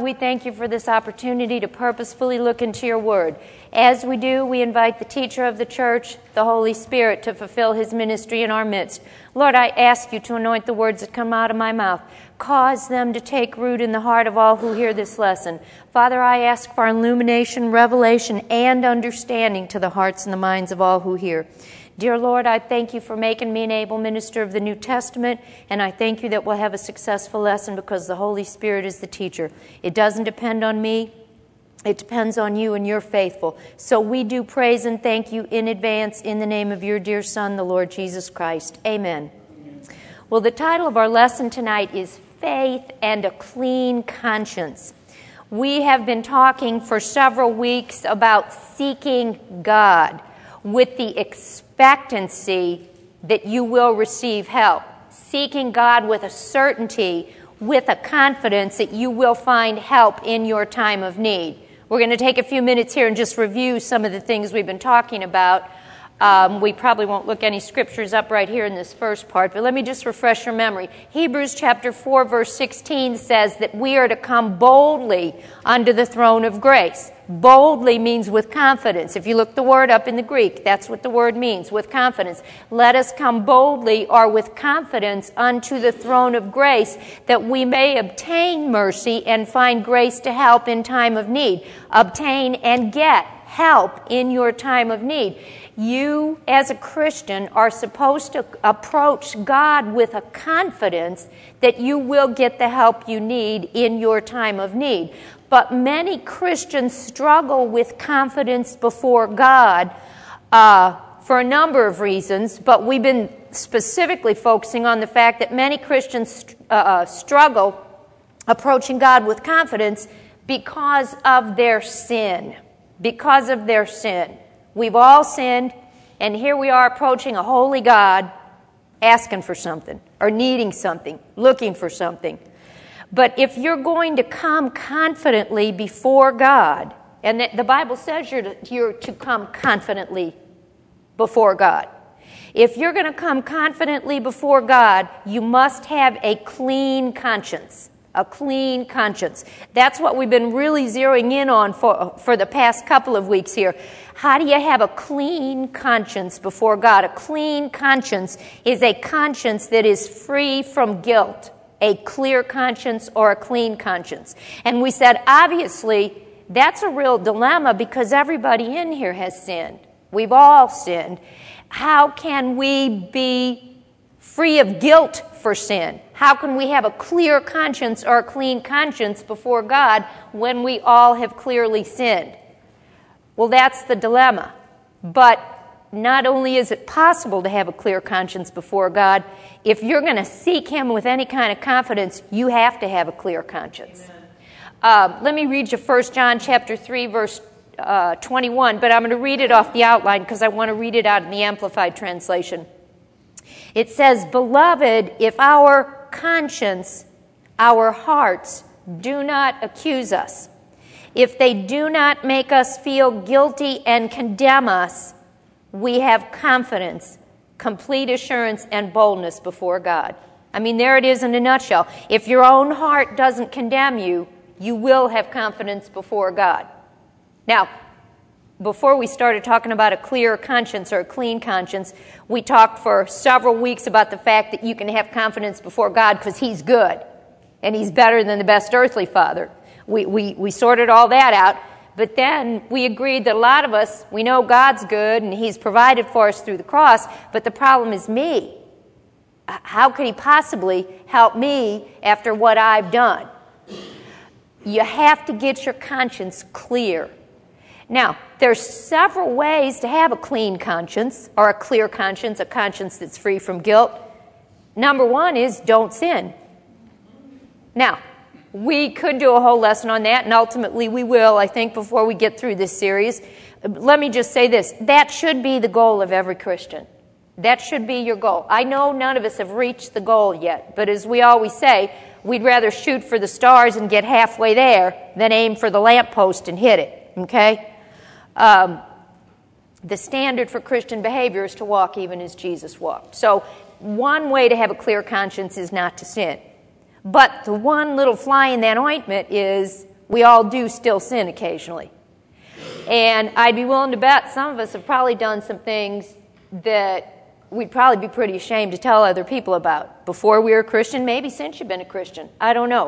we thank you for this opportunity to purposefully look into your word. As we do, we invite the teacher of the church, the Holy Spirit, to fulfill his ministry in our midst. Lord, I ask you to anoint the words that come out of my mouth. Cause them to take root in the heart of all who hear this lesson. Father, I ask for illumination, revelation, and understanding to the hearts and the minds of all who hear. Dear Lord, I thank you for making me an able minister of the New Testament, and I thank you that we'll have a successful lesson because the Holy Spirit is the teacher. It doesn't depend on me. It depends on you, and you're faithful. So we do praise and thank you in advance in the name of your dear Son, the Lord Jesus Christ. Amen. Well, the title of our lesson tonight is Faith and a Clean Conscience. We have been talking for several weeks about seeking God with the expectancy that you will receive help. Seeking God with a certainty, with a confidence that you will find help in your time of need. We're going to take a few minutes here and just review some of the things we've been talking about. We probably won't look any scriptures up right here in this first part, but let me just refresh your memory. Hebrews chapter 4, verse 16 says that we are to come boldly unto the throne of grace. Boldly means with confidence. If you look the word up in the Greek, that's what the word means, with confidence. Let us come boldly or with confidence unto the throne of grace that we may obtain mercy and find grace to help in time of need. Obtain and get help in your time of need. You, as a Christian, are supposed to approach God with a confidence that you will get the help you need in your time of need. But many Christians struggle with confidence before God for a number of reasons, but we've been specifically focusing on the fact that many Christians struggle approaching God with confidence because of their sin. Because of their sin. We've all sinned, and here we are approaching a holy God, asking for something, or needing something, looking for something. But if you're going to come confidently before God, and the Bible says you're to come confidently before God. If you're going to come confidently before God, you must have a clean conscience. A clean conscience. That's what we've been really zeroing in on for the past couple of weeks here. How do you have a clean conscience before God? A clean conscience is a conscience that is free from guilt. A clear conscience or a clean conscience. And we said, obviously, that's a real dilemma because everybody in here has sinned. We've all sinned. How can we be free of guilt for sin? How can we have a clear conscience or a clean conscience before God when we all have clearly sinned? Well, that's the dilemma. But not only is it possible to have a clear conscience before God, if you're going to seek Him with any kind of confidence, you have to have a clear conscience. Let me read you 1 John chapter 3, verse 21, but I'm going to read it off the outline because I want to read it out in the Amplified Translation. It says, "Beloved, if our conscience, our hearts, do not accuse us, if they do not make us feel guilty and condemn us, we have confidence, complete assurance, and boldness before God." I mean, there it is in a nutshell. If your own heart doesn't condemn you, you will have confidence before God. Now, before we started talking about a clear conscience or a clean conscience, we talked for several weeks about the fact that you can have confidence before God because He's good and He's better than the best earthly father. We sorted all that out, but then we agreed that a lot of us, we know God's good and He's provided for us through the cross, but the problem is me. How could He possibly help me after what I've done? You have to get your conscience clear. Now, there's several ways to have a clean conscience or a clear conscience, a conscience that's free from guilt. Number one is don't sin. Now, we could do a whole lesson on that, and ultimately we will, I think, before we get through this series. Let me just say this. That should be the goal of every Christian. That should be your goal. I know none of us have reached the goal yet, but as we always say, we'd rather shoot for the stars and get halfway there than aim for the lamppost and hit it, okay? The standard for Christian behavior is to walk even as Jesus walked. So one way to have a clear conscience is not to sin. But the one little fly in that ointment is we all do still sin occasionally. And I'd be willing to bet some of us have probably done some things that we'd probably be pretty ashamed to tell other people about. Before we were a Christian, maybe since you've been a Christian. I don't know.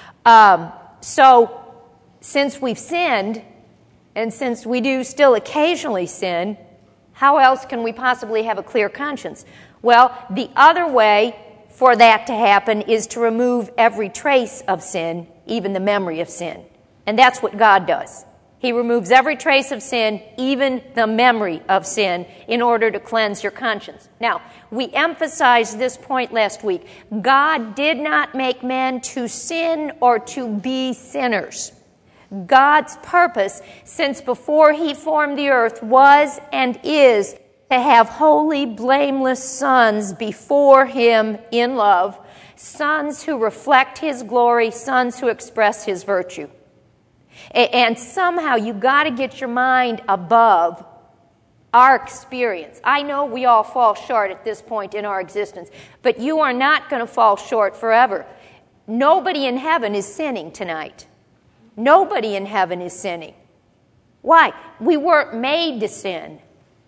So, since we've sinned, and since we do still occasionally sin, how else can we possibly have a clear conscience? Well, the other way for that to happen is to remove every trace of sin, even the memory of sin. And that's what God does. He removes every trace of sin, even the memory of sin, in order to cleanse your conscience. Now, we emphasized this point last week. God did not make men to sin or to be sinners. God's purpose, since before He formed the earth, was and is to have holy, blameless sons before Him in love, sons who reflect His glory, sons who express His virtue. And somehow you've got to get your mind above our experience. I know we all fall short at this point in our existence, but you are not going to fall short forever. Nobody in heaven is sinning tonight. Nobody in heaven is sinning. Why? We weren't made to sin.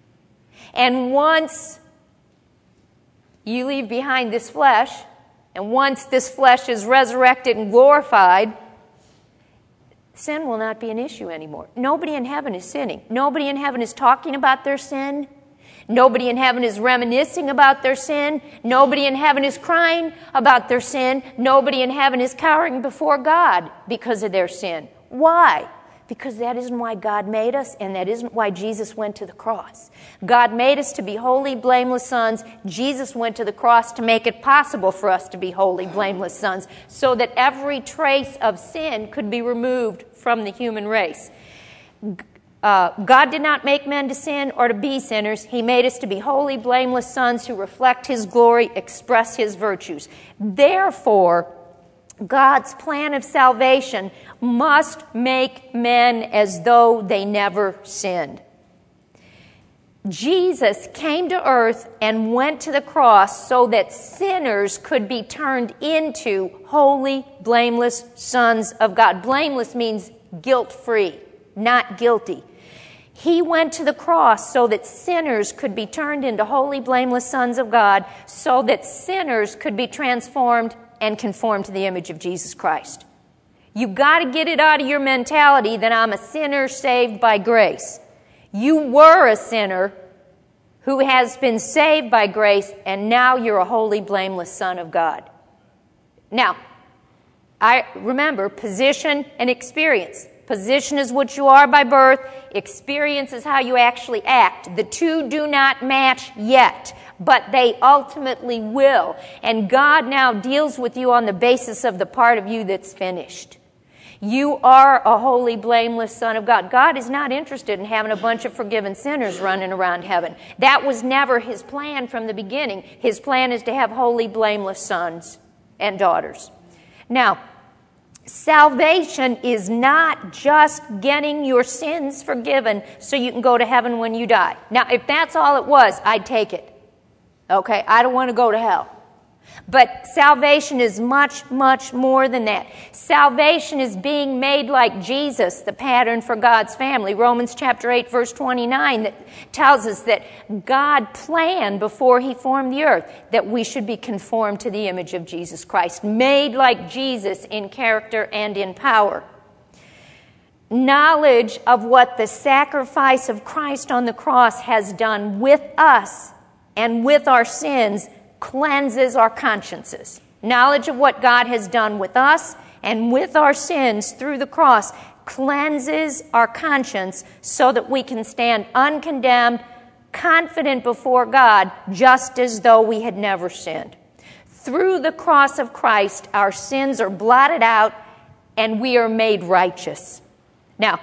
And once you leave behind this flesh, and once this flesh is resurrected and glorified, sin will not be an issue anymore. Nobody in heaven is sinning. Nobody in heaven is talking about their sin. Nobody in heaven is reminiscing about their sin. Nobody in heaven is crying about their sin. Nobody in heaven is cowering before God because of their sin. Why? Because that isn't why God made us, and that isn't why Jesus went to the cross. God made us to be holy, blameless sons. Jesus went to the cross to make it possible for us to be holy, blameless sons, so that every trace of sin could be removed from the human race. God did not make men to sin or to be sinners. He made us to be holy, blameless sons who reflect His glory, express His virtues. Therefore, God's plan of salvation must make men as though they never sinned. Jesus came to earth and went to the cross so that sinners could be turned into holy, blameless sons of God. Blameless means guilt-free, not guilty. He went to the cross so that sinners could be turned into holy, blameless sons of God, so that sinners could be transformed and conformed to the image of Jesus Christ. You've got to get it out of your mentality that I'm a sinner saved by grace. You were a sinner who has been saved by grace, and now you're a holy, blameless son of God. Now, I remember position and experience. Position is what you are by birth. Experience is how you actually act. The two do not match yet, but they ultimately will. And God now deals with you on the basis of the part of you that's finished. You are a holy, blameless son of God. God is not interested in having a bunch of forgiven sinners running around heaven. That was never His plan from the beginning. His plan is to have holy, blameless sons and daughters. Now, salvation is not just getting your sins forgiven so you can go to heaven when you die. Now, if that's all it was, I'd take it. Okay, I don't want to go to hell. But salvation is much, much more than that. Salvation is being made like Jesus, the pattern for God's family. Romans chapter 8, verse 29 that tells us that God planned before He formed the earth that we should be conformed to the image of Jesus Christ, made like Jesus in character and in power. Knowledge of what the sacrifice of Christ on the cross has done with us and with our sins cleanses our consciences. Knowledge of what God has done with us and with our sins through the cross cleanses our conscience so that we can stand uncondemned, confident before God, just as though we had never sinned. Through the cross of Christ, our sins are blotted out and we are made righteous. Now,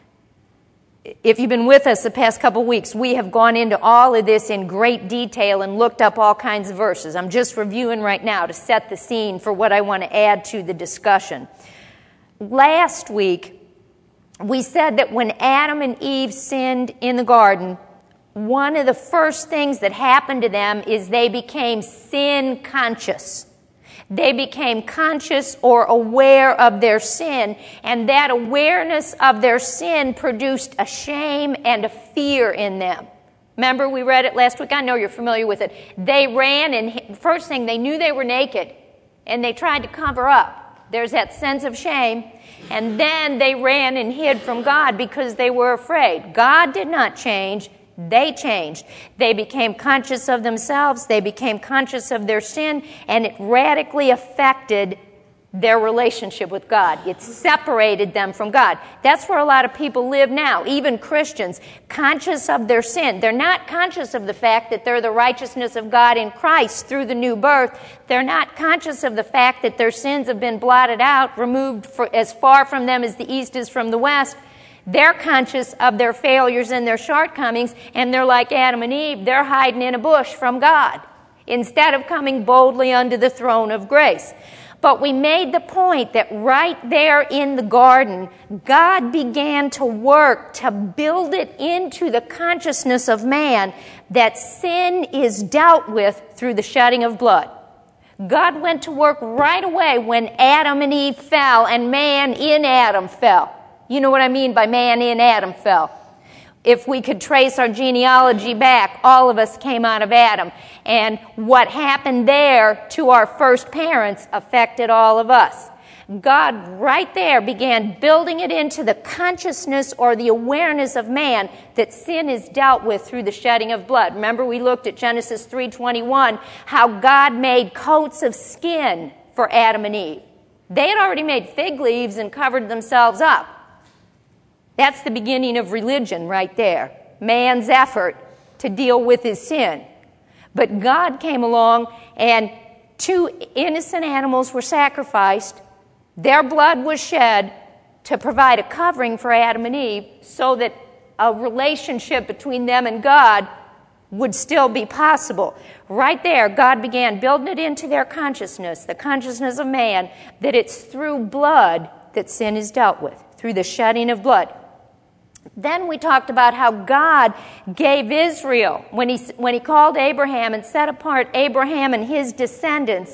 if you've been with us the past couple weeks, we have gone into all of this in great detail and looked up all kinds of verses. I'm just reviewing right now to set the scene for what I want to add to the discussion. Last week, we said that when Adam and Eve sinned in the garden, one of the first things that happened to them is they became sin conscious. They became conscious or aware of their sin, and that awareness of their sin produced a shame and a fear in them. Remember, we read it last week. I know you're familiar with it. They ran, and first thing, they knew they were naked, and they tried to cover up. There's that sense of shame. And then they ran and hid from God because they were afraid. God did not change. They changed. They became conscious of themselves. They became conscious of their sin, and it radically affected their relationship with God. It separated them from God. That's where a lot of people live now, even Christians, conscious of their sin. They're not conscious of the fact that they're the righteousness of God in Christ through the new birth. They're not conscious of the fact that their sins have been blotted out, removed as far from them as the east is from the west. They're conscious of their failures and their shortcomings, and they're like Adam and Eve. They're hiding in a bush from God instead of coming boldly unto the throne of grace. But we made the point that right there in the garden, God began to work to build it into the consciousness of man that sin is dealt with through the shedding of blood. God went to work right away when Adam and Eve fell and man in Adam fell. You know what I mean by man in Adam fell. If we could trace our genealogy back, all of us came out of Adam. And what happened there to our first parents affected all of us. God right there began building it into the consciousness or the awareness of man that sin is dealt with through the shedding of blood. Remember, we looked at Genesis 3:21, how God made coats of skin for Adam and Eve. They had already made fig leaves and covered themselves up. That's the beginning of religion right there. Man's effort to deal with his sin. But God came along and 2 innocent animals were sacrificed. Their blood was shed to provide a covering for Adam and Eve so that a relationship between them and God would still be possible. Right there, God began building it into their consciousness, the consciousness of man, that it's through blood that sin is dealt with, through the shedding of blood. Then we talked about how God gave Israel, when he called Abraham and set apart Abraham and his descendants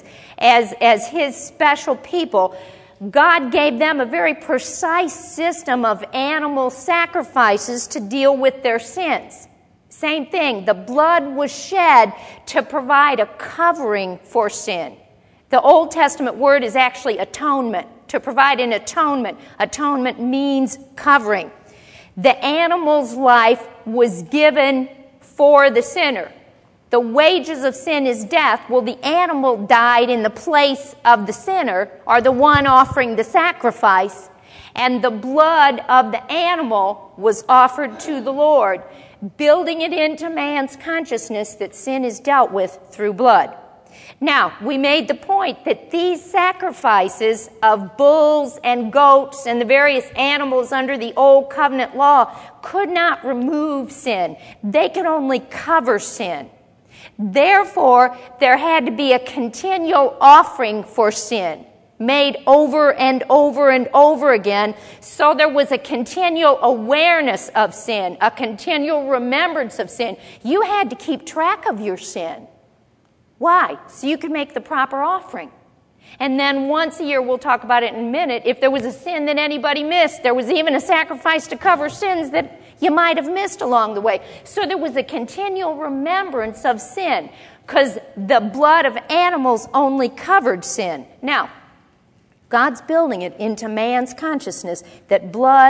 as his special people, God gave them a very precise system of animal sacrifices to deal with their sins. Same thing, the blood was shed to provide a covering for sin. The Old Testament word is actually atonement, to provide an atonement. Atonement means covering. The animal's life was given for the sinner. The wages of sin is death. Well, the animal died in the place of the sinner, or the one offering the sacrifice, and the blood of the animal was offered to the Lord, building it into man's consciousness that sin is dealt with through blood. Now, we made the point that these sacrifices of bulls and goats and the various animals under the Old Covenant law could not remove sin. They could only cover sin. Therefore, there had to be a continual offering for sin, made over and over and over again, so there was a continual awareness of sin, a continual remembrance of sin. You had to keep track of your sin. Why? So you could make the proper offering. And then once a year, we'll talk about it in a minute, if there was a sin that anybody missed, there was even a sacrifice to cover sins that you might have missed along the way. So there was a continual remembrance of sin, because the blood of animals only covered sin. Now, God's building it into man's consciousness that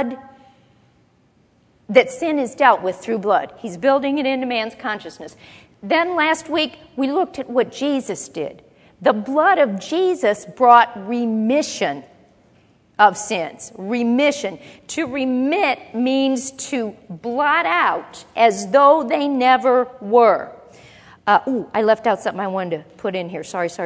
sin is dealt with through blood. He's building it into man's consciousness. Then last week, we looked at what Jesus did. The blood of Jesus brought remission of sins. Remission. To remit means to blot out as though they never were. I left out something I wanted to put in here. Sorry.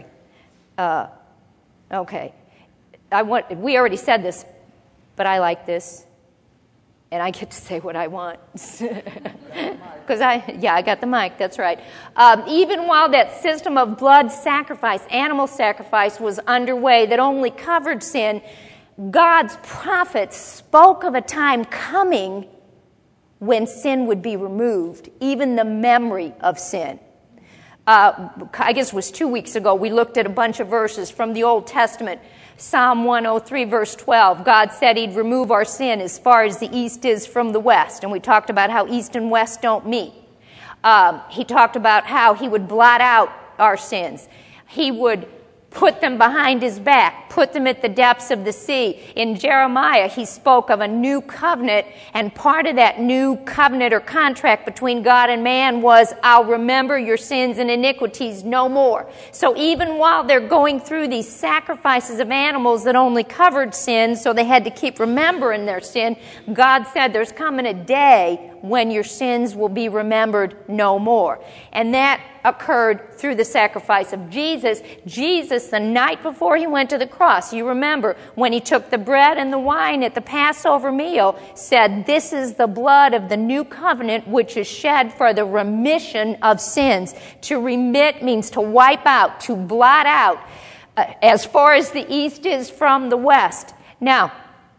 Okay. We already said this, but I like this. And I get to say what I want. Because I got the mic, that's right. Even while that system of blood sacrifice, animal sacrifice, was underway that only covered sin, God's prophets spoke of a time coming when sin would be removed, even the memory of sin. I guess it was 2 weeks ago, we looked at a bunch of verses from the Old Testament. Psalm 103, verse 12, God said he'd remove our sin as far as the east is from the west. And we talked about how east and west don't meet. He talked about how he would blot out our sins. He would put them behind his back, put them at the depths of the sea. In Jeremiah, he spoke of a new covenant, and part of that new covenant or contract between God and man was, I'll remember your sins and iniquities no more. So even while they're going through these sacrifices of animals that only covered sin, so they had to keep remembering their sin, God said there's coming a day when your sins will be remembered no more. And that occurred through the sacrifice of Jesus. Jesus, the night before he went to the cross, you remember, when he took the bread and the wine at the Passover meal, said, this is the blood of the new covenant which is shed for the remission of sins. To remit means to wipe out, to blot out, as far as the east is from the west. Now,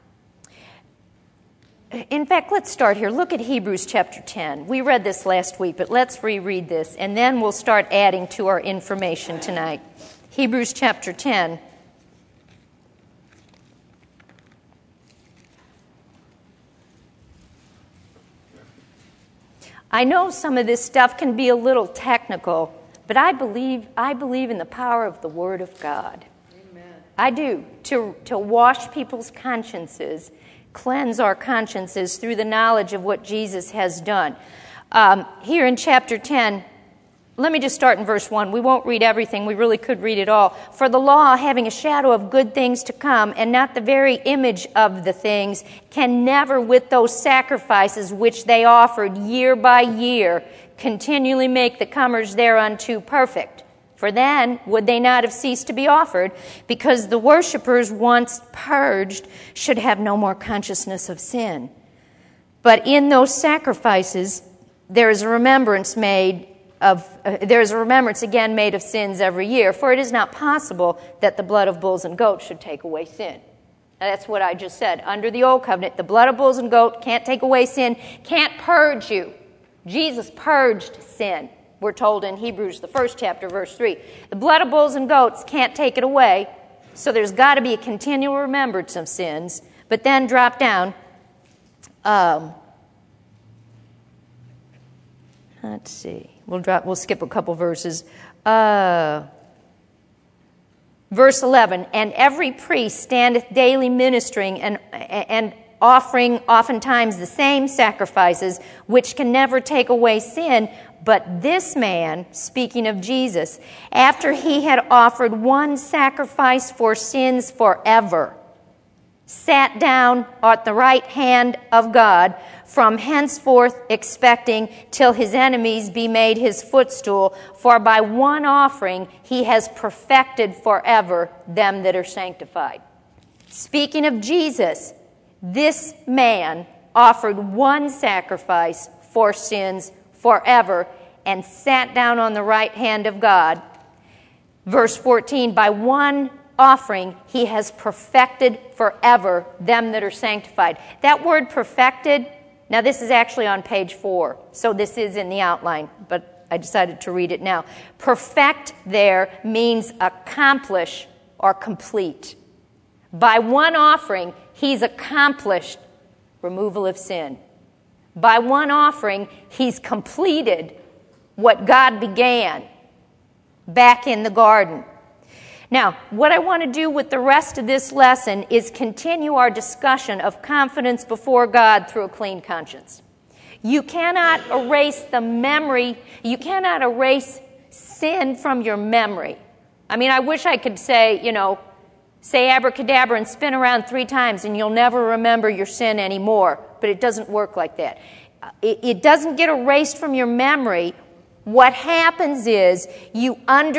in fact, let's start here. Look at Hebrews chapter 10. We read this last week, but let's reread this, and then we'll start adding to our information tonight. Hebrews chapter 10. I know some of this stuff can be a little technical, but I believe in the power of the Word of God. Amen. I do. To wash people's consciences, cleanse our consciences through the knowledge of what Jesus has done. Here in chapter 10, let me just start in verse 1. We won't read everything. We really could read it all. For the law, having a shadow of good things to come, and not the very image of the things, can never, with those sacrifices which they offered year by year, continually make the comers thereunto perfect. For then would they not have ceased to be offered, because the worshippers, once purged, should have no more consciousness of sin. But in those sacrifices, there is a remembrance again made of sins every year. For it is not possible that the blood of bulls and goats should take away sin. Now, that's what I just said. Under the old covenant, the blood of bulls and goats can't take away sin, can't purge you. Jesus purged sin. We're told in Hebrews, the first chapter, verse 3. The blood of bulls and goats can't take it away, so there's got to be a continual remembrance of sins. But then drop down. Let's see. We'll skip a couple verses. Verse 11. And every priest standeth daily ministering and offering oftentimes the same sacrifices, which can never take away sin. But this man, speaking of Jesus, after he had offered one sacrifice for sins forever, sat down at the right hand of God, from henceforth expecting till his enemies be made his footstool. For by one offering he has perfected forever them that are sanctified. Speaking of Jesus, this man offered one sacrifice for sins forever and sat down on the right hand of God. Verse 14, by one offering he has perfected forever them that are sanctified. That word perfected, now this is actually on page 4, so this is in the outline, but I decided to read it now. Perfect there means accomplish or complete. By one offering, he's accomplished removal of sin. By one offering, he's completed what God began back in the garden. Now, what I want to do with the rest of this lesson is continue our discussion of confidence before God through a clean conscience. You cannot erase the memory, you cannot erase sin from your memory. I mean, I wish I could say, say abracadabra and spin around 3 times and you'll never remember your sin anymore. But it doesn't work like that. It doesn't get erased from your memory. What happens is you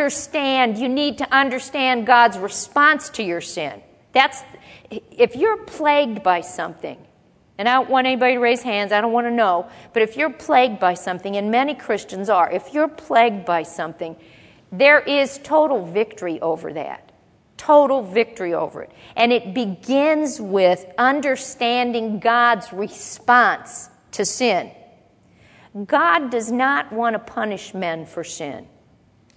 need to understand God's response to your sin. If you're plagued by something, and I don't want anybody to raise hands, I don't want to know, but if you're plagued by something, and many Christians are, if you're plagued by something, there is total victory over that. Total victory over it. And it begins with understanding God's response to sin. God does not want to punish men for sin.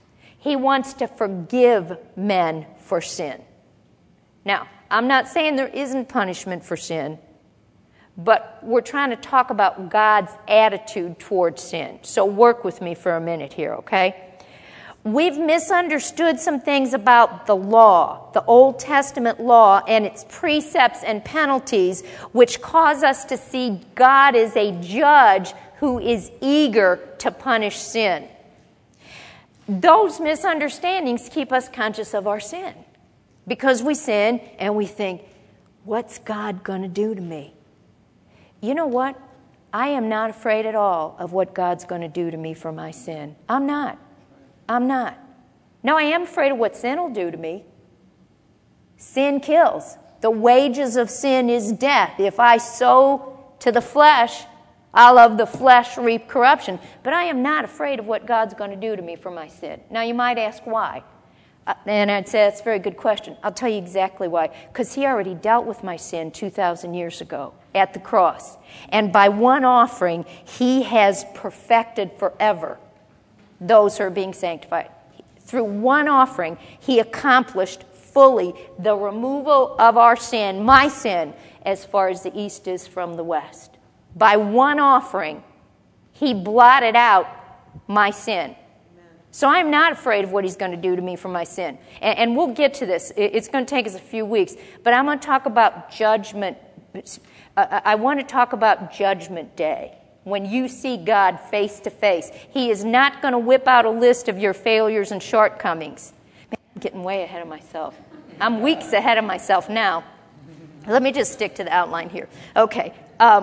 He wants to forgive men for sin. Now, I'm not saying there isn't punishment for sin, but we're trying to talk about God's attitude towards sin. So work with me for a minute here, okay? We've misunderstood some things about the law, the Old Testament law, and its precepts and penalties, which cause us to see God as a judge who is eager to punish sin. Those misunderstandings keep us conscious of our sin, because we sin and we think, what's God going to do to me? You know what? I am not afraid at all of what God's going to do to me for my sin. I'm not. Now, I am afraid of what sin will do to me. Sin kills. The wages of sin is death. If I sow to the flesh, I'll of the flesh reap corruption. But I am not afraid of what God's going to do to me for my sin. Now, you might ask why. And I'd say that's a very good question. I'll tell you exactly why. Because He already dealt with my sin 2,000 years ago at the cross. And by one offering, He has perfected forever those who are being sanctified. Through one offering, He accomplished fully the removal of our sin, my sin, as far as the east is from the west. By one offering, He blotted out my sin. So I'm not afraid of what He's going to do to me for my sin. And we'll get to this. It's going to take us a few weeks. But I'm going to talk about judgment. I want to talk about Judgment Day. When you see God face to face, He is not going to whip out a list of your failures and shortcomings. Man, I'm getting way ahead of myself. I'm weeks ahead of myself now. Let me just stick to the outline here. Okay.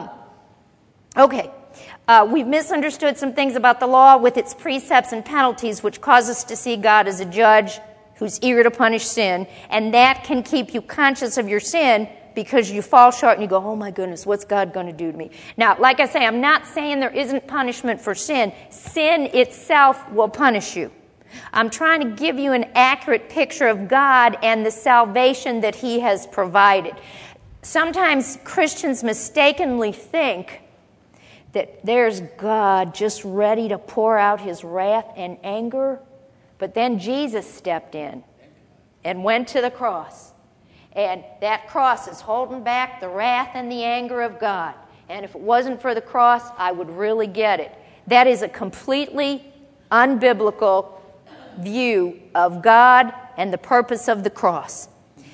We've misunderstood some things about the law with its precepts and penalties, which cause us to see God as a judge who's eager to punish sin, and that can keep you conscious of your sin because you fall short and you go, oh my goodness, what's God going to do to me? Now, like I say, I'm not saying there isn't punishment for sin. Sin itself will punish you. I'm trying to give you an accurate picture of God and the salvation that He has provided. Sometimes Christians mistakenly think that there's God just ready to pour out His wrath and anger, but then Jesus stepped in and went to the cross. And that cross is holding back the wrath and the anger of God. And if it wasn't for the cross, I would really get it. That is a completely unbiblical view of God and the purpose of the cross.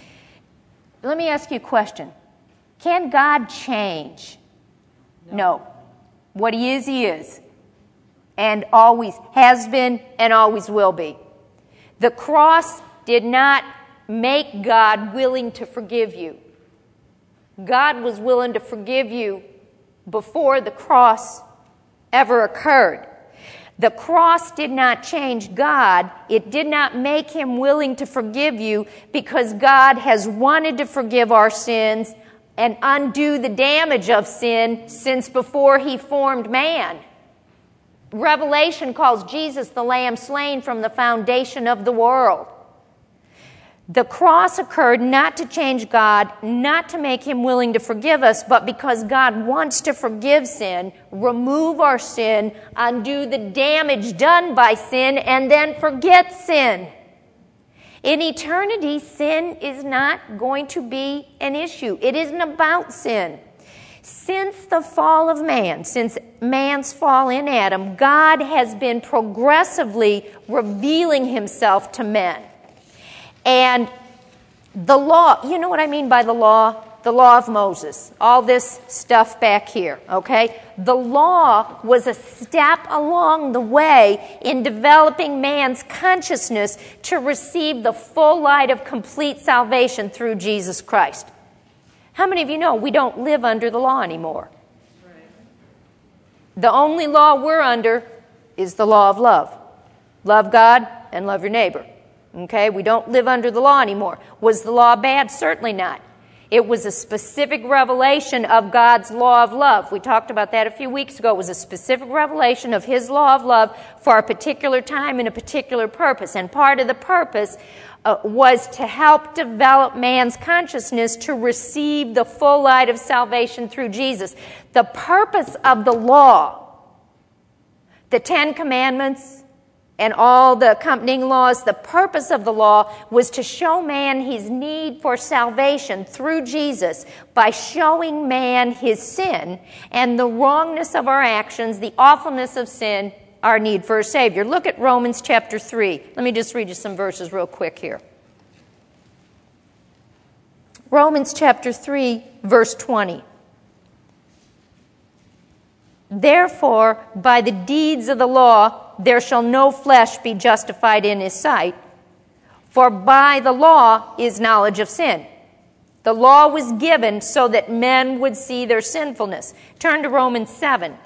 Let me ask you a question. Can God change? No. What He is. And always has been and always will be. The cross did not make God willing to forgive you. God was willing to forgive you before the cross ever occurred. The cross did not change God. It did not make Him willing to forgive you because God has wanted to forgive our sins and undo the damage of sin since before He formed man. Revelation calls Jesus the Lamb slain from the foundation of the world. The cross occurred not to change God, not to make Him willing to forgive us, but because God wants to forgive sin, remove our sin, undo the damage done by sin, and then forget sin. In eternity, sin is not going to be an issue. It isn't about sin. Since the fall of man, since man's fall in Adam, God has been progressively revealing Himself to men. And the law, you know what I mean by the law? The law of Moses. All this stuff back here, okay? The law was a step along the way in developing man's consciousness to receive the full light of complete salvation through Jesus Christ. How many of you know we don't live under the law anymore? The only law we're under is the law of love. Love God and love your neighbor. Okay, we don't live under the law anymore. Was the law bad? Certainly not. It was a specific revelation of God's law of love. We talked about that a few weeks ago. It was a specific revelation of His law of love for a particular time and a particular purpose. And part of the purpose was to help develop man's consciousness to receive the full light of salvation through Jesus. The purpose of the law, the Ten Commandments, and all the accompanying laws, the purpose of the law was to show man his need for salvation through Jesus by showing man his sin and the wrongness of our actions, the awfulness of sin, our need for a Savior. Look at Romans chapter 3. Let me just read you some verses real quick here. Romans chapter 3, verse 20. Therefore, by the deeds of the law, there shall no flesh be justified in his sight, for by the law is knowledge of sin. The law was given so that men would see their sinfulness. Turn to Romans 7.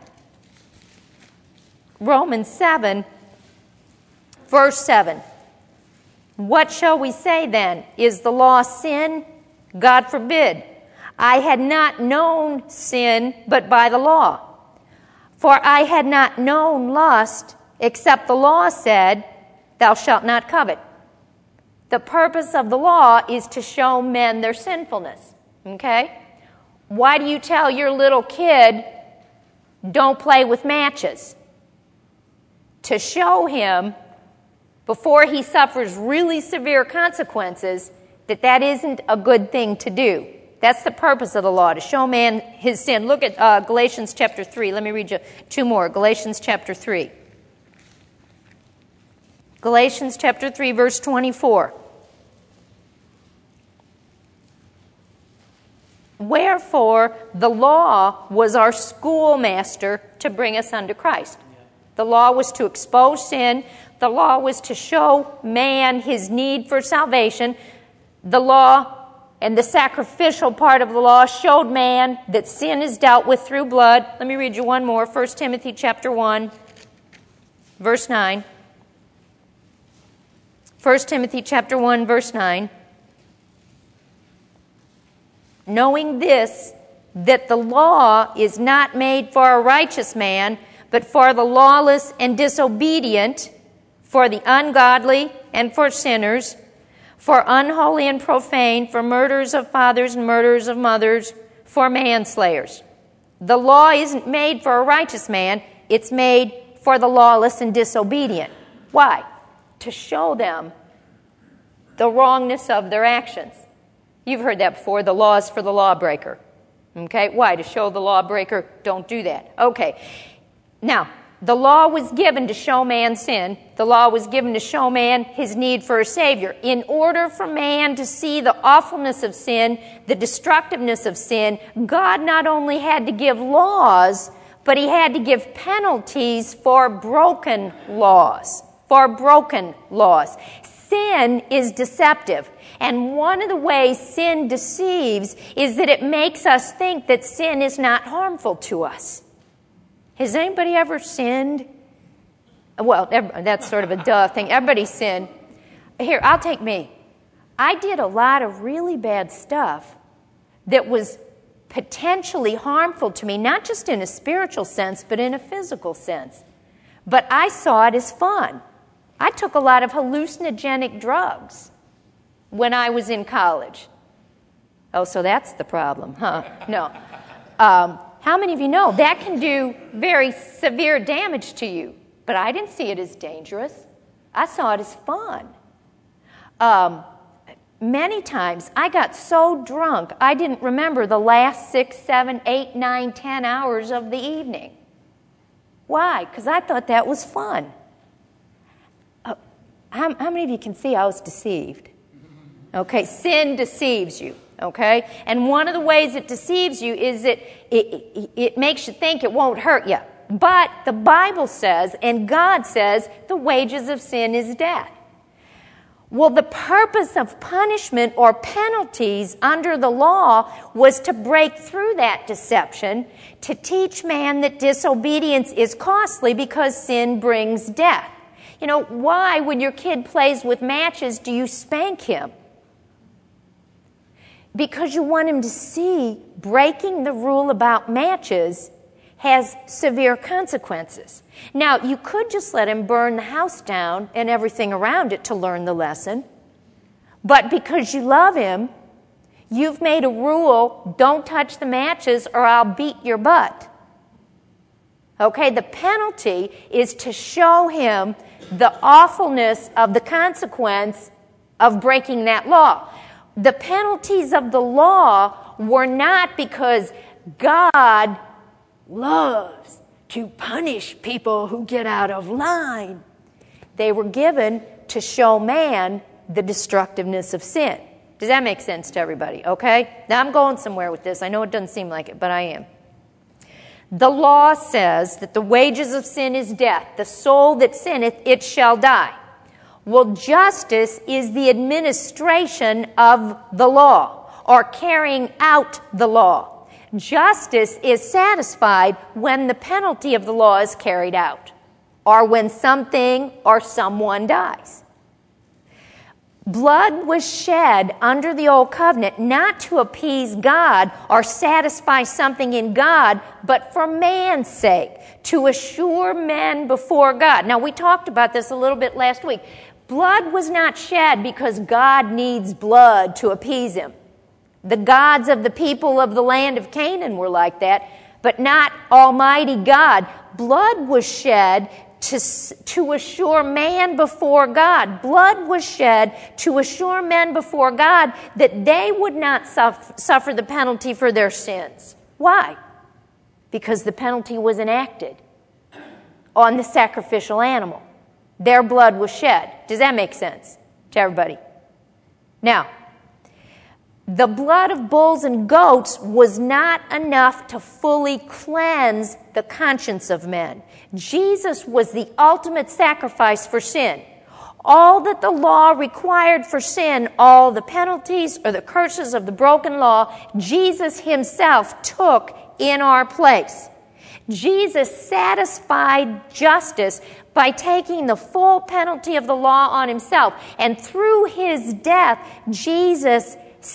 Romans 7, verse 7. What shall we say then? Is the law sin? God forbid. I had not known sin but by the law. For I had not known lust, except the law said, thou shalt not covet. The purpose of the law is to show men their sinfulness. Okay? Why do you tell your little kid, don't play with matches? To show him, before he suffers really severe consequences, that that isn't a good thing to do. That's the purpose of the law, to show man his sin. Look at Galatians chapter 3. Let me read you two more. Galatians chapter 3. Galatians chapter 3, verse 24. Wherefore, the law was our schoolmaster to bring us unto Christ. The law was to expose sin. The law was to show man his need for salvation. The law and the sacrificial part of the law showed man that sin is dealt with through blood. Let me read you one more. 1 Timothy chapter 1, verse 9. 1 Timothy chapter 1, verse 9. Knowing this, that the law is not made for a righteous man, but for the lawless and disobedient, for the ungodly and for sinners, for unholy and profane, for murderers of fathers and murderers of mothers, for manslayers. The law isn't made for a righteous man, it's made for the lawless and disobedient. Why? To show them the wrongness of their actions. You've heard that before, the law is for the lawbreaker. Okay, why? To show the lawbreaker, don't do that. Okay, now, the law was given to show man sin. The law was given to show man his need for a Savior. In order for man to see the awfulness of sin, the destructiveness of sin, God not only had to give laws, but he had to give penalties for broken laws. For broken laws. Sin is deceptive. And one of the ways sin deceives is that it makes us think that sin is not harmful to us. Has anybody ever sinned? Well, that's sort of a duh thing. Everybody's sinned. Here, I'll take me. I did a lot of really bad stuff that was potentially harmful to me, not just in a spiritual sense, but in a physical sense. But I saw it as fun. I took a lot of hallucinogenic drugs when I was in college. Oh, so that's the problem, huh? No. How many of you know that can do very severe damage to you? But I didn't see it as dangerous. I saw it as fun. Many times I got so drunk I didn't remember the last 6, 7, 8, 9, 10 hours of the evening. Why? Because I thought that was fun. How many of you can see I was deceived? Okay, sin deceives you. Okay? And one of the ways it deceives you is that it makes you think it won't hurt you. But the Bible says, and God says, the wages of sin is death. Well, the purpose of punishment or penalties under the law was to break through that deception, to teach man that disobedience is costly because sin brings death. You know, why, when your kid plays with matches, do you spank him? Because you want him to see breaking the rule about matches has severe consequences. Now, you could just let him burn the house down and everything around it to learn the lesson. But because you love him, you've made a rule, don't touch the matches or I'll beat your butt. Okay, the penalty is to show him the awfulness of the consequence of breaking that law. The penalties of the law were not because God loves to punish people who get out of line. They were given to show man the destructiveness of sin. Does that make sense to everybody? Okay? Now I'm going somewhere with this. I know it doesn't seem like it, but I am. The law says that the wages of sin is death. The soul that sinneth, it shall die. Well, justice is the administration of the law, or carrying out the law. Justice is satisfied when the penalty of the law is carried out, or when something or someone dies. Blood was shed under the old covenant not to appease God or satisfy something in God, but for man's sake, to assure men before God. Now, we talked about this a little bit last week. Blood was not shed because God needs blood to appease him. The gods of the people of the land of Canaan were like that, but not Almighty God. Blood was shed to assure man before God. Blood was shed to assure men before God that they would not suffer the penalty for their sins. Why? Because the penalty was enacted on the sacrificial animal. Their blood was shed. Does that make sense to everybody? Now, the blood of bulls and goats was not enough to fully cleanse the conscience of men. Jesus was the ultimate sacrifice for sin. All that the law required for sin, all the penalties or the curses of the broken law, Jesus himself took in our place. Jesus satisfied justice by taking the full penalty of the law on himself. And through his death, Jesus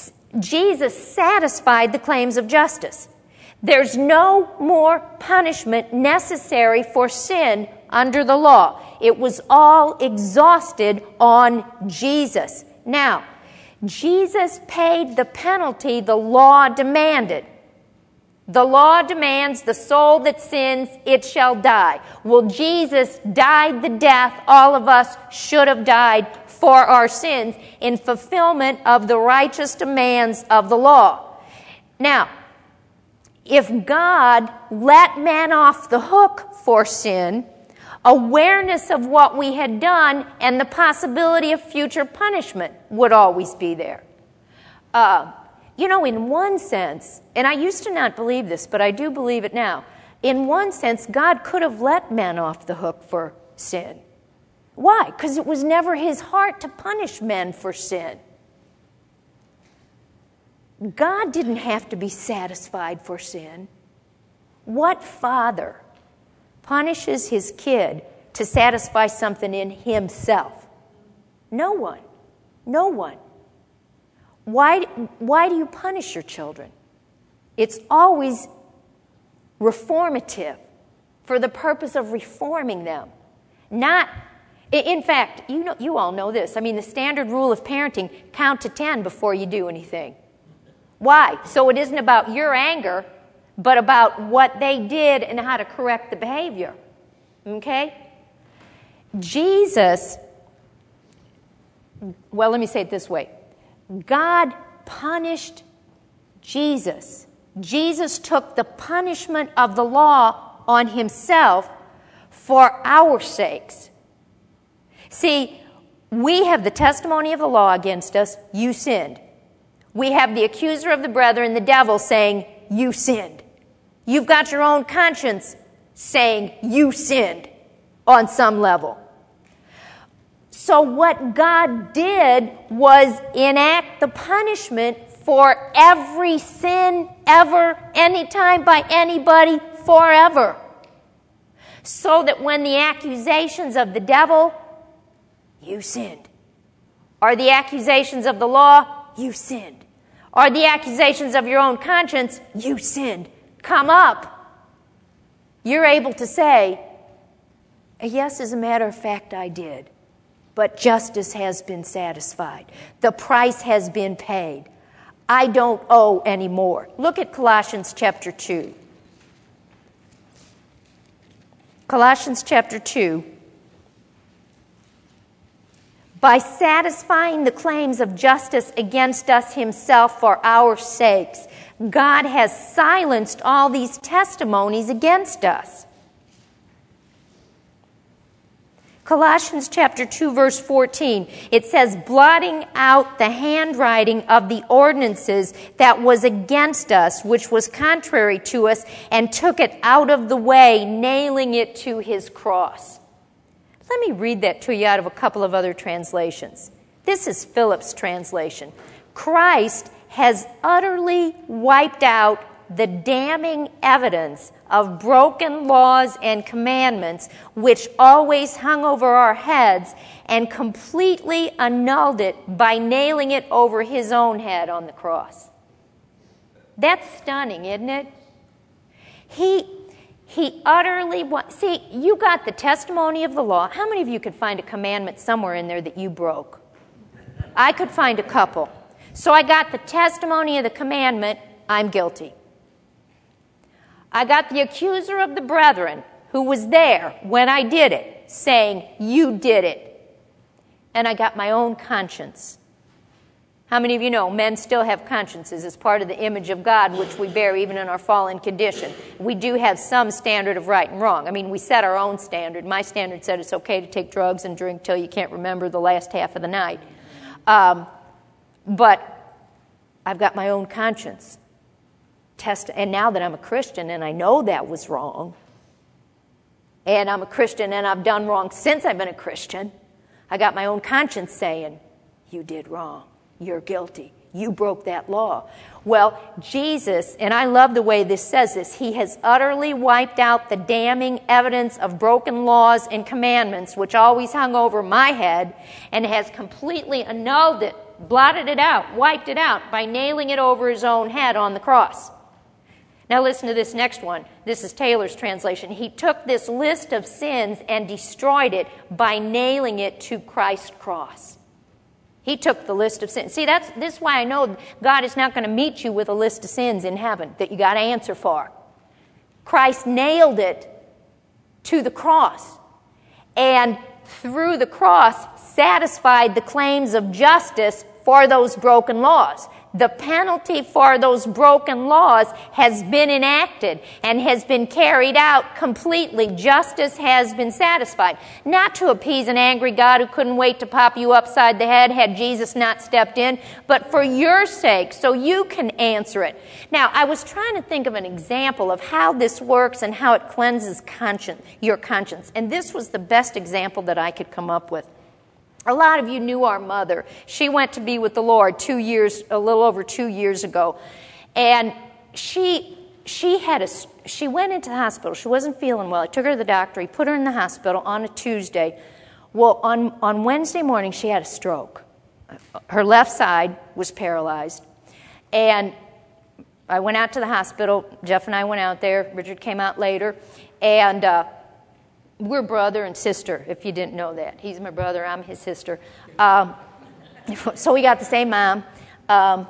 satisfied the claims of justice. There's no more punishment necessary for sin under the law. It was all exhausted on Jesus. Now, Jesus paid the penalty the law demanded. The law demands the soul that sins, it shall die. Well, Jesus died the death all of us should have died for our sins in fulfillment of the righteous demands of the law. Now, if God let man off the hook for sin, awareness of what we had done and the possibility of future punishment would always be there. In one sense, and I used to not believe this, but I do believe it now, in one sense, God could have let men off the hook for sin. Why? Because it was never his heart to punish men for sin. God didn't have to be satisfied for sin. What father punishes his kid to satisfy something in himself? No one. No one. Why do you punish your children? It's always reformative, for the purpose of reforming them. Not, in fact, you all know this. I mean, the standard rule of parenting, count to 10 before you do anything. Why? So it isn't about your anger, but about what they did and how to correct the behavior. Okay? Jesus, well, let me say it this way. God punished Jesus. Jesus took the punishment of the law on himself for our sakes. See, we have the testimony of the law against us, you sinned. We have the accuser of the brethren, the devil, saying, you sinned. You've got your own conscience saying, you sinned on some level. So what God did was enact the punishment for every sin ever, anytime, by anybody, forever. So that when the accusations of the devil, you sinned, or the accusations of the law, you sinned, or the accusations of your own conscience, you sinned, come up, you're able to say, yes, as a matter of fact, I did. But justice has been satisfied. The price has been paid. I don't owe any more. Look at Colossians chapter 2. Colossians chapter 2. by satisfying the claims of justice against us himself for our sakes. God has silenced all these testimonies against us. Colossians chapter 2, verse 14, it says, blotting out the handwriting of the ordinances that was against us, which was contrary to us, and took it out of the way, nailing it to his cross. Let me read that to you out of a couple of other translations. This is Phillips' translation. Christ has utterly wiped out the damning evidence of broken laws and commandments which always hung over our heads, and completely annulled it by nailing it over his own head on the cross. That's stunning, isn't it? He utterly... See, you got the testimony of the law. How many of you could find a commandment somewhere in there that you broke? I could find a couple. So I got the testimony of the commandment, I'm guilty. I got the accuser of the brethren, who was there when I did it, saying, you did it. And I got my own conscience. How many of you know men still have consciences as part of the image of God, which we bear even in our fallen condition? We do have some standard of right and wrong. I mean, we set our own standard. My standard said it's okay to take drugs and drink till you can't remember the last half of the night. But I've got my own conscience. And now that I'm a Christian and I know that was wrong, and I'm a Christian and I've done wrong since I've been a Christian, I got my own conscience saying, you did wrong. You're guilty. You broke that law. Well, Jesus, and I love the way this says this, he has utterly wiped out the damning evidence of broken laws and commandments which always hung over my head, and has completely annulled it, blotted it out, wiped it out by nailing it over his own head on the cross. Now listen to this next one. This is Taylor's translation. He took this list of sins and destroyed it by nailing it to Christ's cross. He took the list of sins. See, this is why I know God is not going to meet you with a list of sins in heaven that you got to answer for. Christ nailed it to the cross, and through the cross satisfied the claims of justice for those broken laws. The penalty for those broken laws has been enacted and has been carried out completely. Justice has been satisfied. Not to appease an angry God who couldn't wait to pop you upside the head had Jesus not stepped in, but for your sake, so you can answer it. Now, I was trying to think of an example of how this works and how it cleanses your conscience, and this was the best example that I could come up with. A lot of you knew our mother. She went to be with the Lord a little over 2 years ago. And she went into the hospital. She wasn't feeling well. I took her to the doctor. He put her in the hospital on a Tuesday. Well, on Wednesday morning, she had a stroke. Her left side was paralyzed. And I went out to the hospital. Jeff and I went out there. Richard came out later. And we're brother and sister, if you didn't know that. He's my brother, I'm his sister. So we got the same mom. I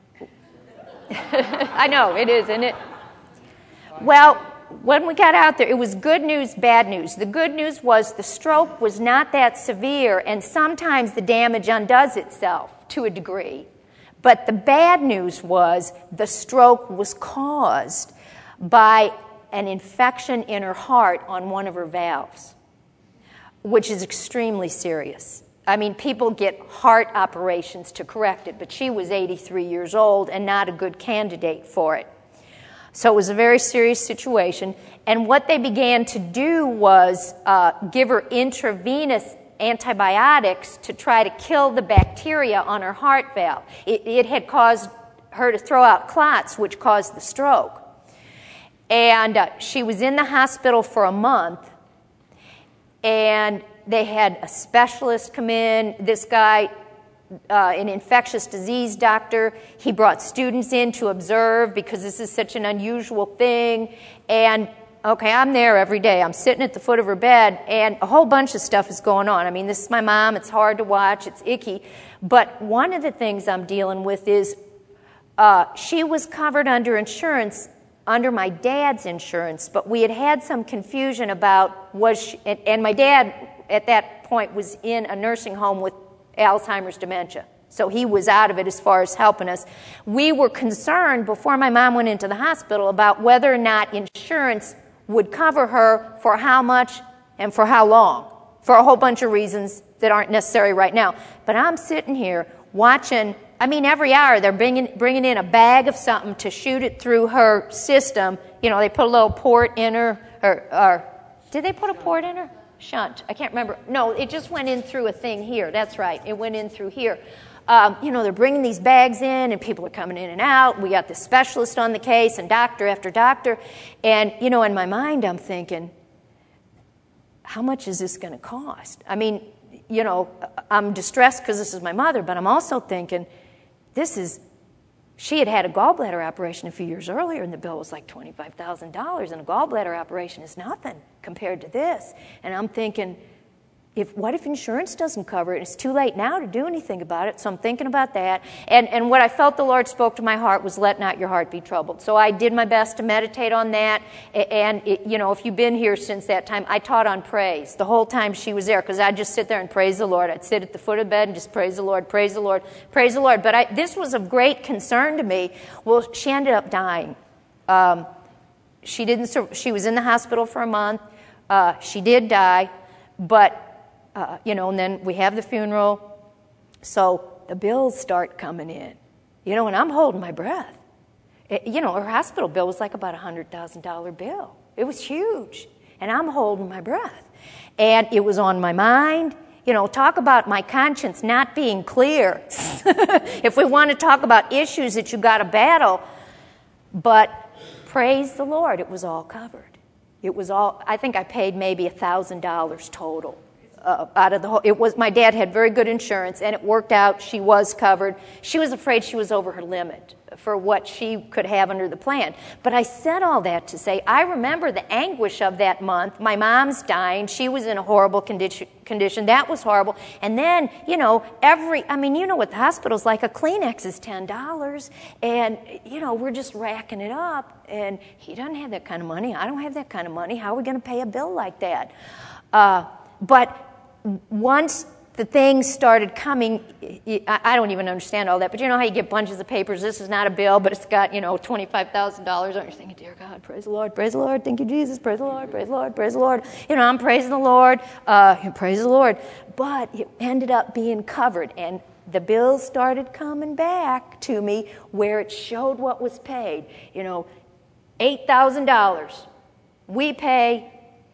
know, it is, isn't it? Well, when we got out there, it was good news, bad news. The good news was the stroke was not that severe, and sometimes the damage undoes itself to a degree. But the bad news was the stroke was caused by an infection in her heart on one of her valves, which is extremely serious. I mean, people get heart operations to correct it, but she was 83 years old and not a good candidate for it. So it was a very serious situation, and what they began to do was give her intravenous antibiotics to try to kill the bacteria on her heart valve. It had caused her to throw out clots, which caused the stroke. And she was in the hospital for a month, and they had a specialist come in. This guy, an infectious disease doctor, he brought students in to observe because this is such an unusual thing. And, okay, I'm there every day. I'm sitting at the foot of her bed, and a whole bunch of stuff is going on. I mean, this is my mom. It's hard to watch. It's icky. But one of the things I'm dealing with is she was covered under insurance, under my dad's insurance, but we had some confusion about and my dad at that point was in a nursing home with Alzheimer's dementia. So he was out of it as far as helping us. We were concerned before my mom went into the hospital about whether or not insurance would cover her for how much and for how long, for a whole bunch of reasons that aren't necessary right now. But I'm sitting here watching, every hour they're bringing in a bag of something to shoot it through her system. They put a little port in her, or did they put a port in her? Shunt. I can't remember. No, it just went in through a thing here. That's right. It went in through here. They're bringing these bags in, and people are coming in and out. We got this specialist on the case, and doctor after doctor. And, in my mind, I'm thinking, how much is this going to cost? I'm distressed because this is my mother, but I'm also thinking, she had a gallbladder operation a few years earlier, and the bill was like $25,000, and a gallbladder operation is nothing compared to this. And I'm thinking, what if insurance doesn't cover it? It's too late now to do anything about it, so I'm thinking about that. And what I felt the Lord spoke to my heart was, let not your heart be troubled. So I did my best to meditate on that, and if you've been here since that time, I taught on praise the whole time she was there, because I'd just sit there and praise the Lord. I'd sit at the foot of the bed and just praise the Lord, praise the Lord, praise the Lord. But this was of great concern to me. Well, she ended up dying. She was in the hospital for a month. She did die, but and then we have the funeral. So the bills start coming in, and I'm holding my breath. Her hospital bill was like about a $100,000 bill. It was huge. And I'm holding my breath. And it was on my mind. Talk about my conscience not being clear. If we want to talk about issues that you got to battle. But praise the Lord, it was all covered. It was all, I think I paid maybe $1,000 total. Out of the whole, my dad had very good insurance, and it worked out. She was covered. She was afraid she was over her limit for what she could have under the plan. But I said all that to say, I remember the anguish of that month. My mom's dying. She was in a horrible condition. That was horrible. And then, what the hospital's like. A Kleenex is $10. And, we're just racking it up. And he doesn't have that kind of money. I don't have that kind of money. How are we going to pay a bill like that? But once the things started coming, I don't even understand all that, but you know how you get bunches of papers, this is not a bill, but it's got, $25,000 on it. You're thinking, dear God, praise the Lord, thank you, Jesus, praise the Lord, praise the Lord, praise the Lord. I'm praising the Lord, praise the Lord. But it ended up being covered, and the bills started coming back to me where it showed what was paid. $8,000. We pay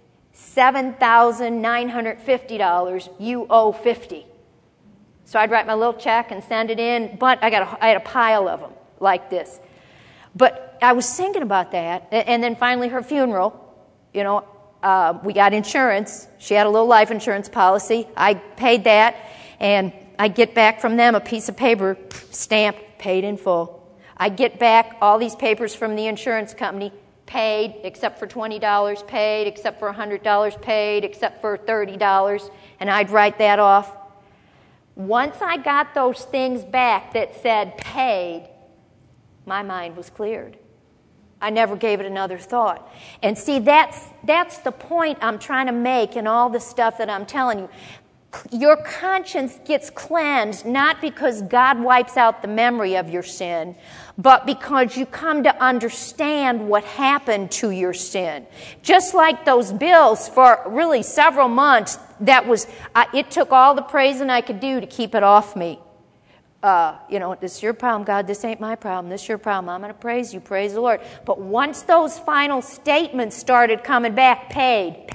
$7,950, you owe $50. So I'd write my little check and send it in, but I had a pile of them like this. But I was thinking about that, and then finally her funeral, we got insurance. She had a little life insurance policy. I paid that, and I get back from them a piece of paper stamped, paid in full. I get back all these papers from the insurance company, paid, except for $20, paid, except for $100, paid, except for $30, and I'd write that off. Once I got those things back that said paid, my mind was cleared. I never gave it another thought. And see, that's the point I'm trying to make in all the stuff that I'm telling you. Your conscience gets cleansed not because God wipes out the memory of your sin, but because you come to understand what happened to your sin. Just like those bills for really several months, it took all the praising I could do to keep it off me. This is your problem, God. This ain't my problem. This is your problem. I'm going to praise you. Praise the Lord. But once those final statements started coming back, paid,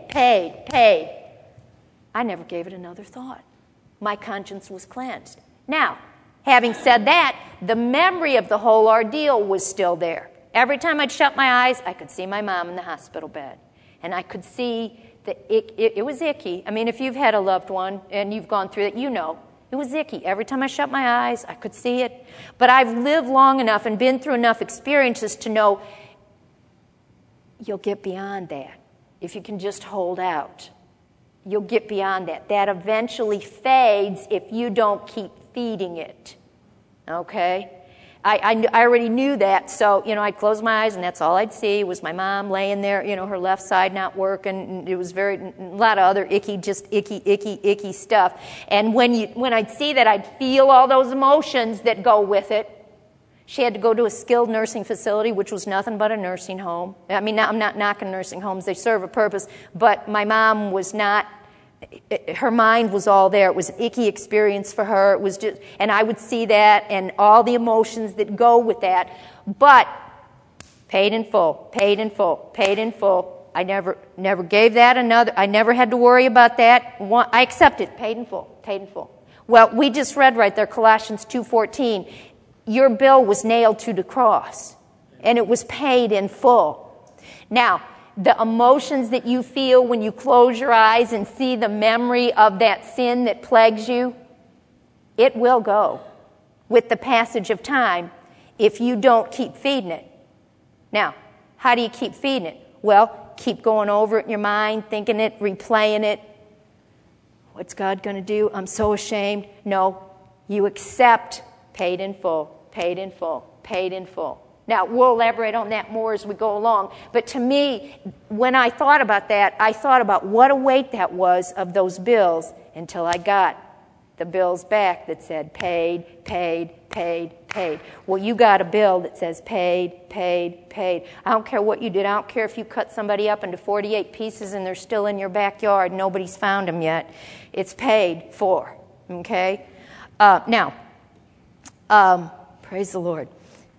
I never gave it another thought. My conscience was cleansed. Now, having said that, the memory of the whole ordeal was still there. Every time I'd shut my eyes, I could see my mom in the hospital bed. And I could see that it was icky. If you've had a loved one and you've gone through it, it was icky. Every time I shut my eyes, I could see it. But I've lived long enough and been through enough experiences to know you'll get beyond that if you can just hold out. You'll get beyond that. That eventually fades if you don't keep feeding it. Okay? I already knew that, so, I'd close my eyes, and that's all I'd see was my mom laying there, her left side not working, and it was a lot of other icky stuff. And when I'd see that, I'd feel all those emotions that go with it. She had to go to a skilled nursing facility, which was nothing but a nursing home. I mean, I'm not knocking nursing homes. They serve a purpose, but my mom was not. Her mind was all there. It was an icky experience for her. It was just, and I would see that and all the emotions that go with that. But paid in full, paid in full, paid in full. I never gave that another. I never had to worry about that. I accepted paid in full, paid in full. Well, we just read right there, Colossians 2:14. Your bill was nailed to the cross, and it was paid in full. Now, the emotions that you feel when you close your eyes and see the memory of that sin that plagues you, it will go with the passage of time if you don't keep feeding it. Now, how do you keep feeding it? Well, keep going over it in your mind, thinking it, replaying it. What's God going to do? I'm so ashamed. No, you accept paid in full, paid in full, paid in full. Now, we'll elaborate on that more as we go along. But to me, when I thought about that, I thought about what a weight that was of those bills until I got the bills back that said paid, paid, paid, paid. Well, you got a bill that says paid, paid, paid. I don't care what you did. I don't care if you cut somebody up into 48 pieces and they're still in your backyard. Nobody's found them yet. It's paid for, okay? Now, praise the Lord.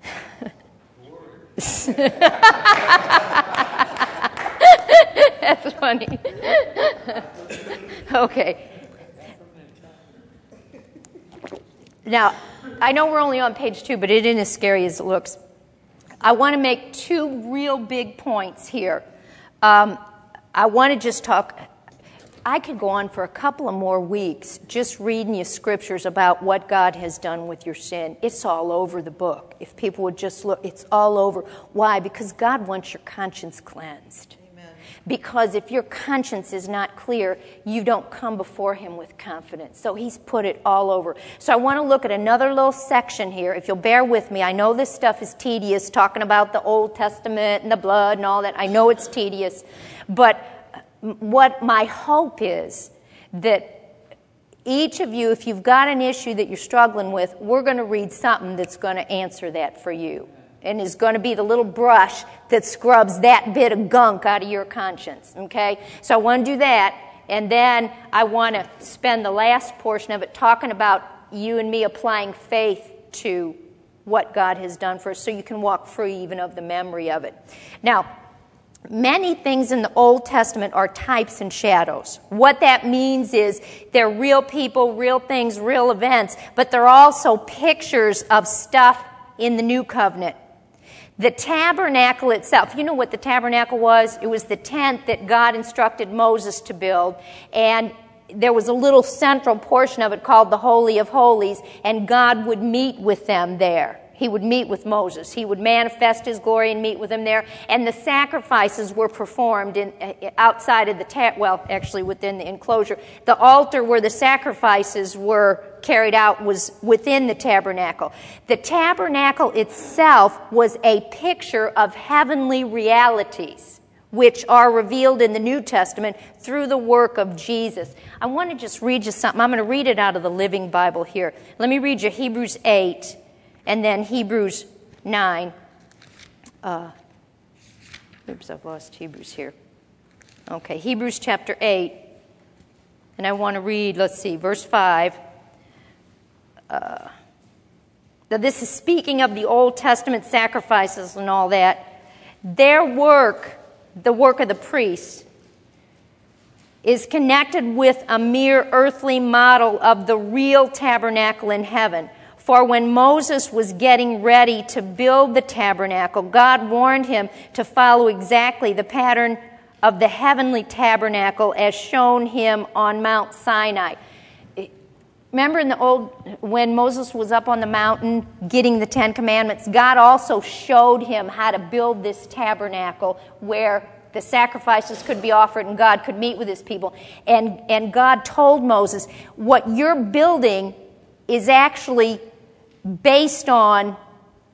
That's funny. Okay. Now, I know we're only on page 2, but it isn't as scary as it looks. I want to make 2 real big points here. I want to just talk. I could go on for a couple of more weeks just reading you scriptures about what God has done with your sin. It's all over the book. If people would just look, it's all over. Why? Because God wants your conscience cleansed. Amen. Because if your conscience is not clear, you don't come before Him with confidence. So He's put it all over. So I want to look at another little section here. If you'll bear with me, I know this stuff is tedious, talking about the Old Testament and the blood and all that. I know it's tedious, but what my hope is that each of you, if you've got an issue that you're struggling with, we're going to read something that's going to answer that for you and is going to be the little brush that scrubs that bit of gunk out of your conscience, okay? So I want to do that, and then I want to spend the last portion of it talking about you and me applying faith to what God has done for us so you can walk free even of the memory of it. Now, many things in the Old Testament are types and shadows. What that means is they're real people, real things, real events, but they're also pictures of stuff in the New Covenant. The tabernacle itself, you know what the tabernacle was? It was the tent that God instructed Moses to build, and there was a little central portion of it called the Holy of Holies, and God would meet with them there. He would meet with Moses. He would manifest His glory and meet with him there. And the sacrifices were performed outside of actually within the enclosure. The altar where the sacrifices were carried out was within the tabernacle. The tabernacle itself was a picture of heavenly realities, which are revealed in the New Testament through the work of Jesus. I want to just read you something. I'm going to read it out of the Living Bible here. Let me read you Hebrews 8. And then Hebrews 9. Oops, I've lost Hebrews here. Okay, Hebrews chapter 8. And I want to read, verse 5. Now this is speaking of the Old Testament sacrifices and all that. Their work, the work of the priests, is connected with a mere earthly model of the real tabernacle in heaven. For when Moses was getting ready to build the tabernacle, God warned him to follow exactly the pattern of the heavenly tabernacle as shown him on Mount Sinai. Remember when Moses was up on the mountain getting the 10 Commandments, God also showed him how to build this tabernacle where the sacrifices could be offered and God could meet with His people. And God told Moses, what you're building is actually based on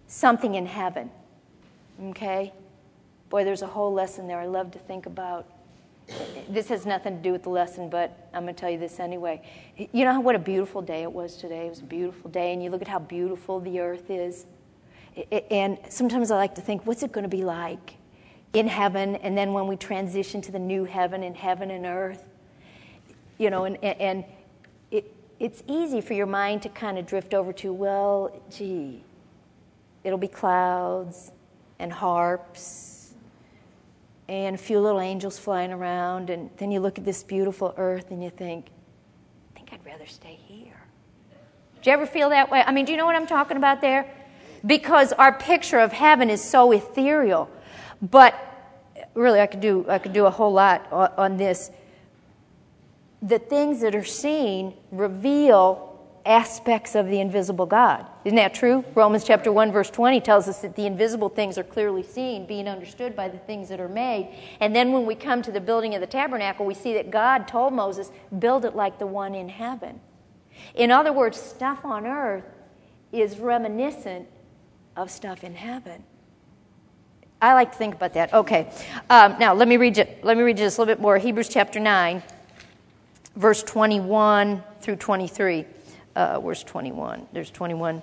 something in heaven. Okay? Boy, there's a whole lesson there I love to think about. This has nothing to do with the lesson, but I'm going to tell you this anyway. You know what a beautiful day it was today? It was a beautiful day, and you look at how beautiful the earth is. And sometimes I like to think, what's it going to be like in heaven, and then when we transition to the new heaven and earth? You know, and it's easy for your mind to kind of drift over to, well, gee, it'll be clouds and harps and a few little angels flying around, and then you look at this beautiful earth and you think, I think I'd rather stay here. Do you ever feel that way? I mean, do you know what I'm talking about there? Because our picture of heaven is so ethereal. But really, I could do a whole lot on this. The things that are seen reveal aspects of the invisible God. Isn't that true? Romans chapter 1, verse 20 tells us that the invisible things are clearly seen, being understood by the things that are made. And then when we come to the building of the tabernacle, we see that God told Moses, build it like the one in heaven. In other words, stuff on earth is reminiscent of stuff in heaven. I like to think about that. Okay. Now, let me read you just a little bit more. Hebrews chapter 9, verse 21 through 23. Where's 21? There's 21.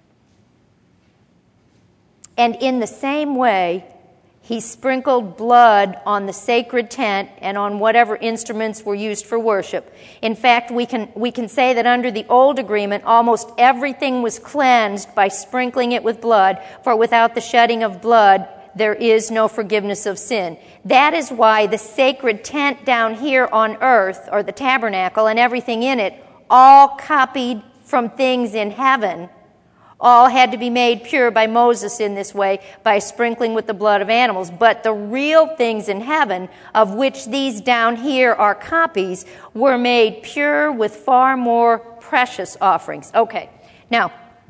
And in the same way, he sprinkled blood on the sacred tent and on whatever instruments were used for worship. In fact, we can say that under the old agreement, almost everything was cleansed by sprinkling it with blood, for without the shedding of blood, there is no forgiveness of sin. That is why the sacred tent down here on earth, or the tabernacle and everything in it, all copied from things in heaven, all had to be made pure by Moses in this way, by sprinkling with the blood of animals. But the real things in heaven, of which these down here are copies, were made pure with far more precious offerings. Okay, now,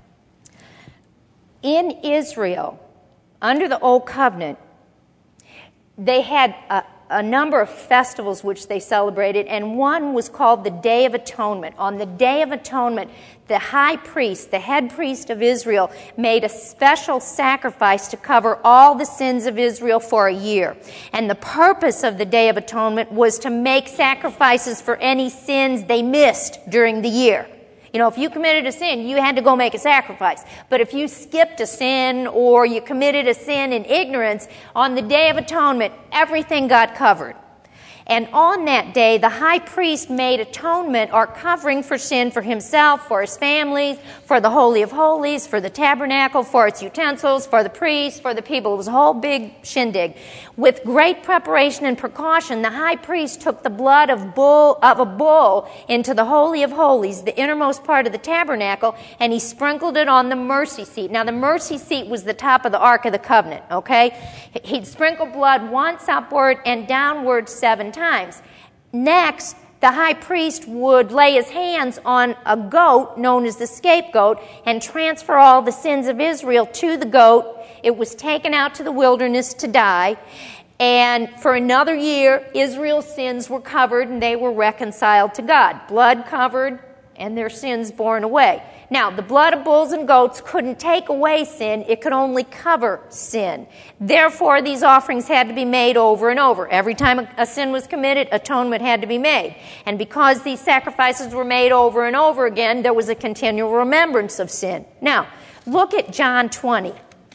in Israel, under the Old Covenant, they had a number of festivals which they celebrated, and one was called the Day of Atonement. On the Day of Atonement, the high priest, the head priest of Israel, made a special sacrifice to cover all the sins of Israel for a year. And the purpose of the Day of Atonement was to make sacrifices for any sins they missed during the year. You know, if you committed a sin, you had to go make a sacrifice. But if you skipped a sin or you committed a sin in ignorance, on the Day of Atonement, everything got covered. And on that day, the high priest made atonement or covering for sin for himself, for his families, for the Holy of Holies, for the tabernacle, for its utensils, for the priests, for the people. It was a whole big shindig. With great preparation and precaution, the high priest took the blood of a bull into the Holy of Holies, the innermost part of the tabernacle, and he sprinkled it on the mercy seat. Now, the mercy seat was the top of the Ark of the Covenant, okay? He'd sprinkle blood once upward and downward 7 times. Next, the high priest would lay his hands on a goat known as the scapegoat and transfer all the sins of Israel to the goat. It was taken out to the wilderness to die. And for another year, Israel's sins were covered and they were reconciled to God. Blood covered and their sins borne away. Now, the blood of bulls and goats couldn't take away sin. It could only cover sin. Therefore, these offerings had to be made over and over. Every time a sin was committed, atonement had to be made. And because these sacrifices were made over and over again, there was a continual remembrance of sin. Now, look at John 20.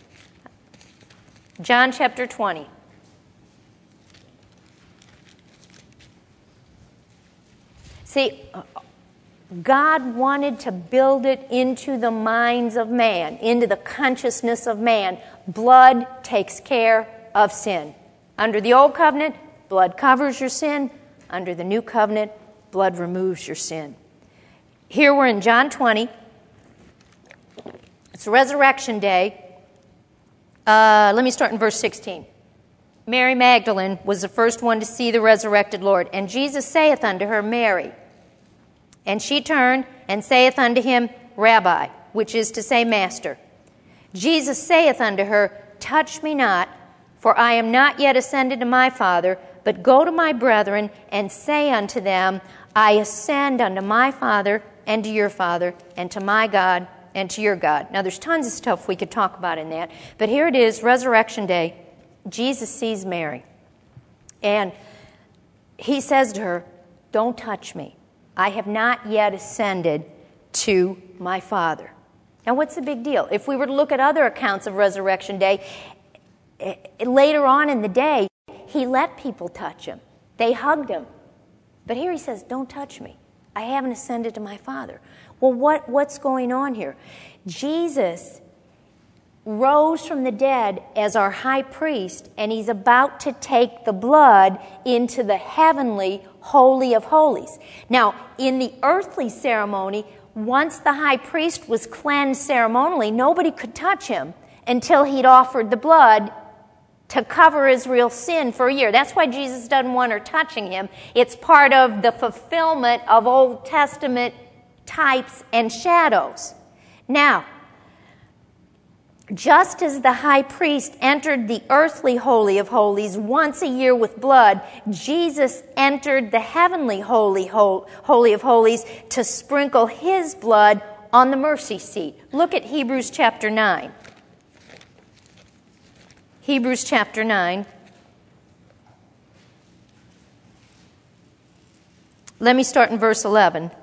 John chapter 20. See, God wanted to build it into the minds of man, into the consciousness of man. Blood takes care of sin. Under the Old Covenant, blood covers your sin. Under the New Covenant, blood removes your sin. Here we're in John 20. It's Resurrection Day. Let me start in verse 16. Mary Magdalene was the first one to see the resurrected Lord. And Jesus saith unto her, Mary. And she turned and saith unto him, Rabbi, which is to say, Master. Jesus saith unto her, Touch me not, for I am not yet ascended to my Father, but go to my brethren and say unto them, I ascend unto my Father and to your Father, and to my God and to your God. Now, there's tons of stuff we could talk about in that, but here it is, Resurrection Day. Jesus sees Mary, and he says to her, don't touch me. I have not yet ascended to my Father. Now, what's the big deal? If we were to look at other accounts of Resurrection Day, later on in the day, he let people touch him. They hugged him. But here he says, don't touch me. I haven't ascended to my Father. Well, what's going on here? Jesus rose from the dead as our high priest, and he's about to take the blood into the heavenly Holy of Holies. Now, in the earthly ceremony, once the high priest was cleansed ceremonially, nobody could touch him until he'd offered the blood to cover Israel's sin for a year. That's why Jesus doesn't want her touching him. It's part of the fulfillment of Old Testament types and shadows. Now, just as the high priest entered the earthly Holy of Holies once a year with blood, Jesus entered the heavenly Holy of Holies to sprinkle his blood on the mercy seat. Look at Hebrews chapter 9. Hebrews chapter 9. Let me start in verse 11.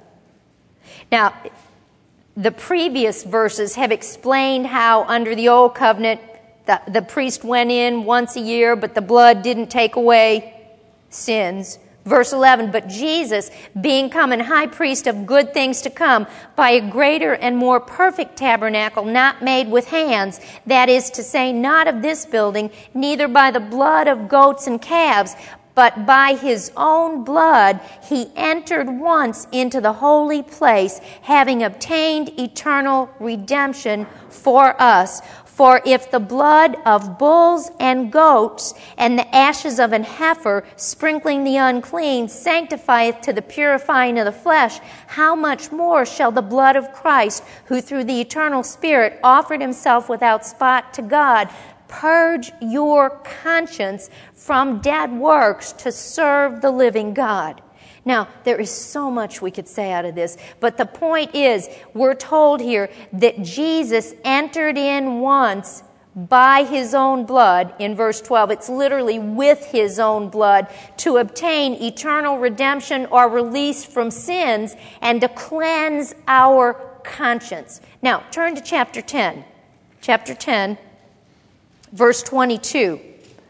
Now, the previous verses have explained how under the old covenant the priest went in once a year, but the blood didn't take away sins. Verse 11, but Jesus, being come an high priest of good things to come, by a greater and more perfect tabernacle, not made with hands, that is to say, not of this building, neither by the blood of goats and calves, but by his own blood he entered once into the holy place, having obtained eternal redemption for us. For if the blood of bulls and goats and the ashes of an heifer, sprinkling the unclean, sanctifieth to the purifying of the flesh, how much more shall the blood of Christ, who through the eternal Spirit offered himself without spot to God, purge your conscience from dead works to serve the living God. Now, there is so much we could say out of this, but the point is, we're told here that Jesus entered in once by his own blood, in verse 12. It's literally with his own blood to obtain eternal redemption or release from sins and to cleanse our conscience. Now, turn to chapter 10. Chapter 10. Verse 22,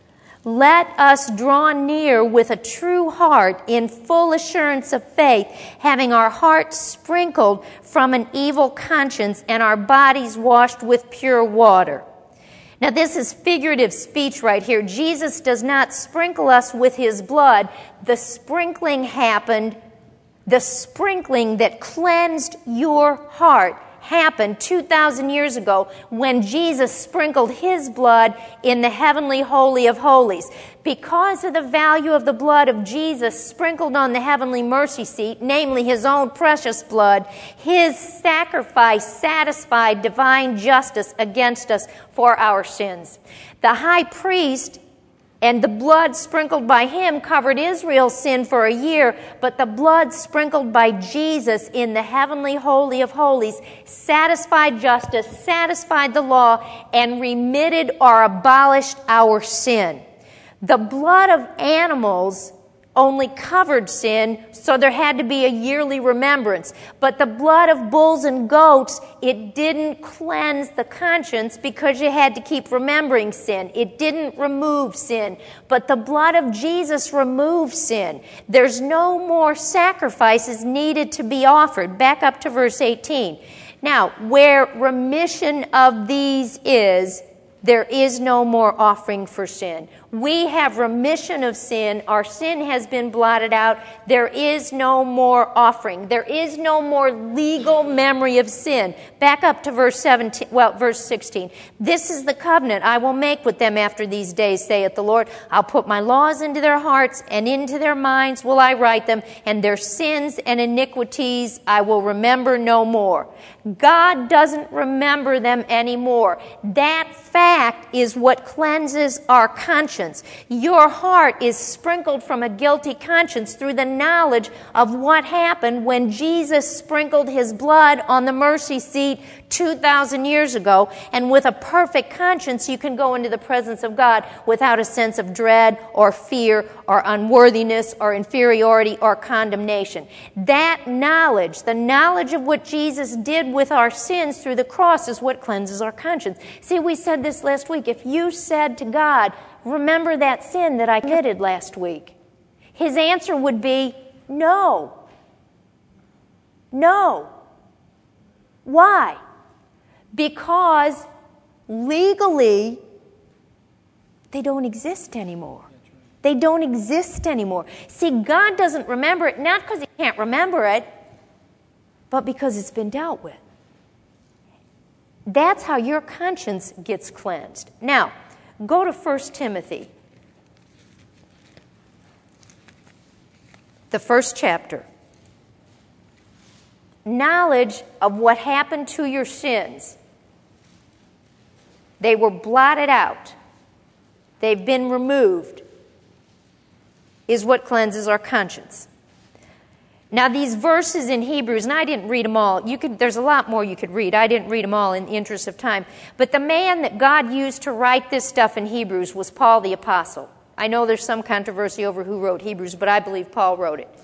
let us draw near with a true heart in full assurance of faith, having our hearts sprinkled from an evil conscience and our bodies washed with pure water. Now, this is figurative speech right here. Jesus does not sprinkle us with his blood. The sprinkling happened, the sprinkling that cleansed your heart happened 2,000 years ago when Jesus sprinkled his blood in the heavenly Holy of Holies. Because of the value of the blood of Jesus sprinkled on the heavenly mercy seat, namely his own precious blood, his sacrifice satisfied divine justice against us for our sins. The high priest and the blood sprinkled by him covered Israel's sin for a year, but the blood sprinkled by Jesus in the heavenly Holy of Holies satisfied justice, satisfied the law, and remitted or abolished our sin. The blood of animals only covered sin, so there had to be a yearly remembrance. But the blood of bulls and goats, it didn't cleanse the conscience because you had to keep remembering sin. It didn't remove sin. But the blood of Jesus removed sin. There's no more sacrifices needed to be offered. Back up to verse 18. Now, where remission of these is, there is no more offering for sin. We have remission of sin. Our sin has been blotted out. There is no more offering. There is no more legal memory of sin. Back up to verse 16. This is the covenant I will make with them after these days, saith the Lord. I'll put my laws into their hearts, and into their minds will I write them, and their sins and iniquities I will remember no more. God doesn't remember them anymore. That fact fact is what cleanses our conscience. Your heart is sprinkled from a guilty conscience through the knowledge of what happened when Jesus sprinkled his blood on the mercy seat 2,000 years ago. And with a perfect conscience, you can go into the presence of God without a sense of dread or fear or unworthiness or inferiority or condemnation. That knowledge, the knowledge of what Jesus did with our sins through the cross, is what cleanses our conscience. See, we said this last week. If you said to God, remember that sin that I committed last week, his answer would be no. No. Why? Because legally, they don't exist anymore. They don't exist anymore. See, God doesn't remember it, not because he can't remember it, but because it's been dealt with. That's how your conscience gets cleansed. Now, go to 1 Timothy, the first chapter. Knowledge of what happened to your sins. They were blotted out. They've been removed, is what cleanses our conscience. Now, these verses in Hebrews, and I didn't read them all. There's a lot more you could read. I didn't read them all in the interest of time. But the man that God used to write this stuff in Hebrews was Paul the Apostle. I know there's some controversy over who wrote Hebrews, but I believe Paul wrote it.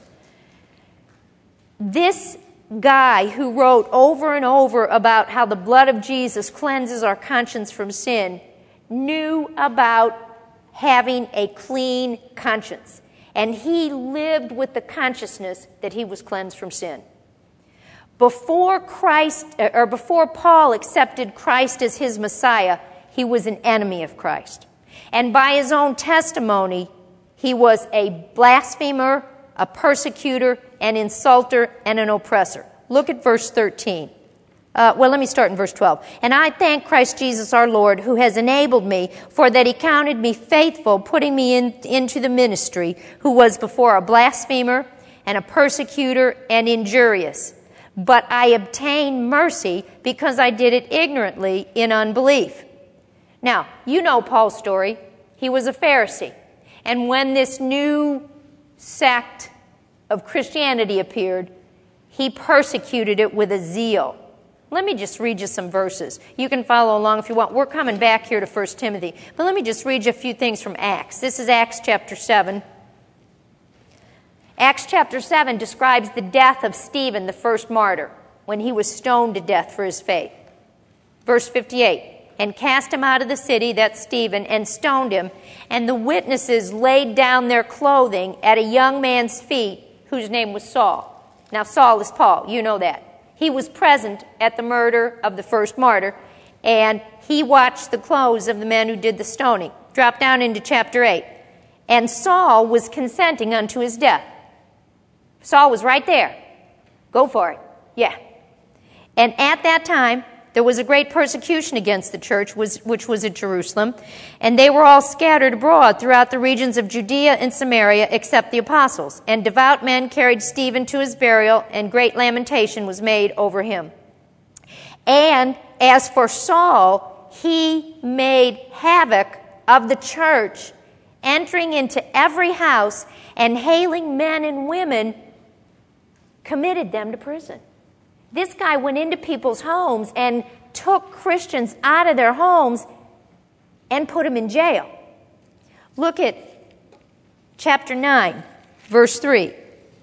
This guy who wrote over and over about how the blood of Jesus cleanses our conscience from sin knew about having a clean conscience. And he lived with the consciousness that he was cleansed from sin. Before Paul accepted Christ as his Messiah, he was an enemy of Christ. And by his own testimony, he was a blasphemer, a persecutor, an insulter, and an oppressor. Look at verse 13. Let me start in verse 12. And I thank Christ Jesus our Lord, who has enabled me, for that he counted me faithful, putting me into the ministry, who was before a blasphemer and a persecutor and injurious. But I obtained mercy because I did it ignorantly in unbelief. Now, you know Paul's story. He was a Pharisee. And when this new sect of Christianity appeared, he persecuted it with a zeal. Let me just read you some verses. You can follow along if you want. We're coming back here to 1 Timothy. But let me just read you a few things from Acts. This is Acts chapter 7. Acts chapter 7 describes the death of Stephen, the first martyr, when he was stoned to death for his faith. Verse 58. And cast him out of the city, that's Stephen, and stoned him. And the witnesses laid down their clothing at a young man's feet, whose name was Saul. Now, Saul is Paul. You know that. He was present at the murder of the first martyr, and he watched the clothes of the men who did the stoning. Drop down into chapter 8. And Saul was consenting unto his death. Saul was right there. Go for it. Yeah. And at that time, there was a great persecution against the church, which was at Jerusalem, and they were all scattered abroad throughout the regions of Judea and Samaria, except the apostles. And devout men carried Stephen to his burial, and great lamentation was made over him. And as for Saul, he made havoc of the church, entering into every house, and hailing men and women, committed them to prison. This guy went into people's homes and took Christians out of their homes and put them in jail. Look at chapter 9, verse 3.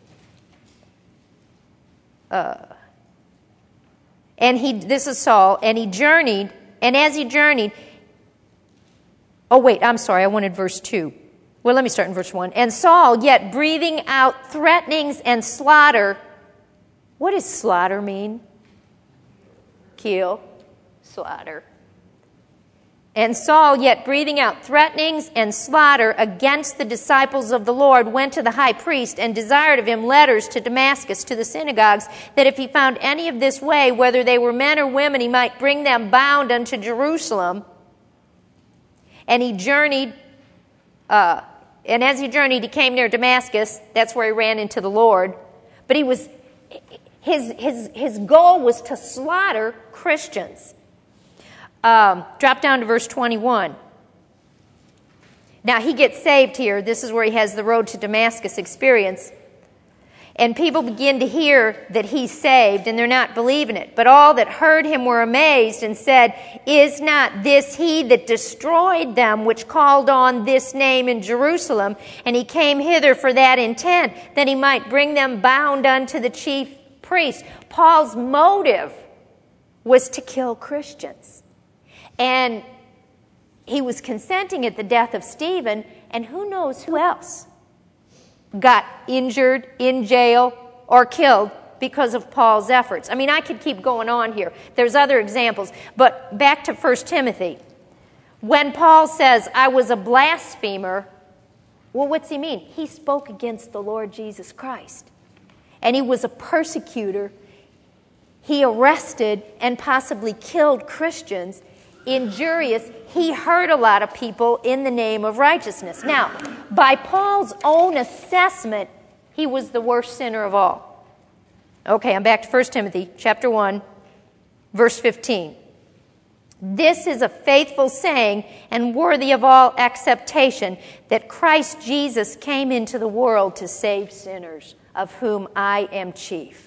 This is Saul, and he journeyed, and as he journeyed, I wanted verse 2. Well, let me start in verse 1. And Saul, yet breathing out threatenings and slaughter. What does slaughter mean? Kill, slaughter. And Saul, yet breathing out threatenings and slaughter against the disciples of the Lord, went to the high priest and desired of him letters to Damascus, to the synagogues, that if he found any of this way, whether they were men or women, he might bring them bound unto Jerusalem. And he journeyed, and as he journeyed, he came near Damascus. That's where he ran into the Lord. But his goal was to slaughter Christians. Drop down to verse 21. Now, he gets saved here. This is where he has the road to Damascus experience. And people begin to hear that he's saved, and they're not believing it. But all that heard him were amazed and said, "Is not this he that destroyed them which called on this name in Jerusalem? And he came hither for that intent, that he might bring them bound unto the chief priest." Paul's motive was to kill Christians. And he was consenting at the death of Stephen, and who knows who else got injured, in jail, or killed because of Paul's efforts. I mean, I could keep going on here. There's other examples. But back to 1 Timothy. When Paul says, "I was a blasphemer," well, what's he mean? He spoke against the Lord Jesus Christ. And he was a persecutor. He arrested and possibly killed Christians. Injurious. He hurt a lot of people in the name of righteousness. Now, by Paul's own assessment, he was the worst sinner of all. Okay, I'm back to 1 Timothy chapter 1, verse 15. "This is a faithful saying and worthy of all acceptation, that Christ Jesus came into the world to save sinners, of whom I am chief."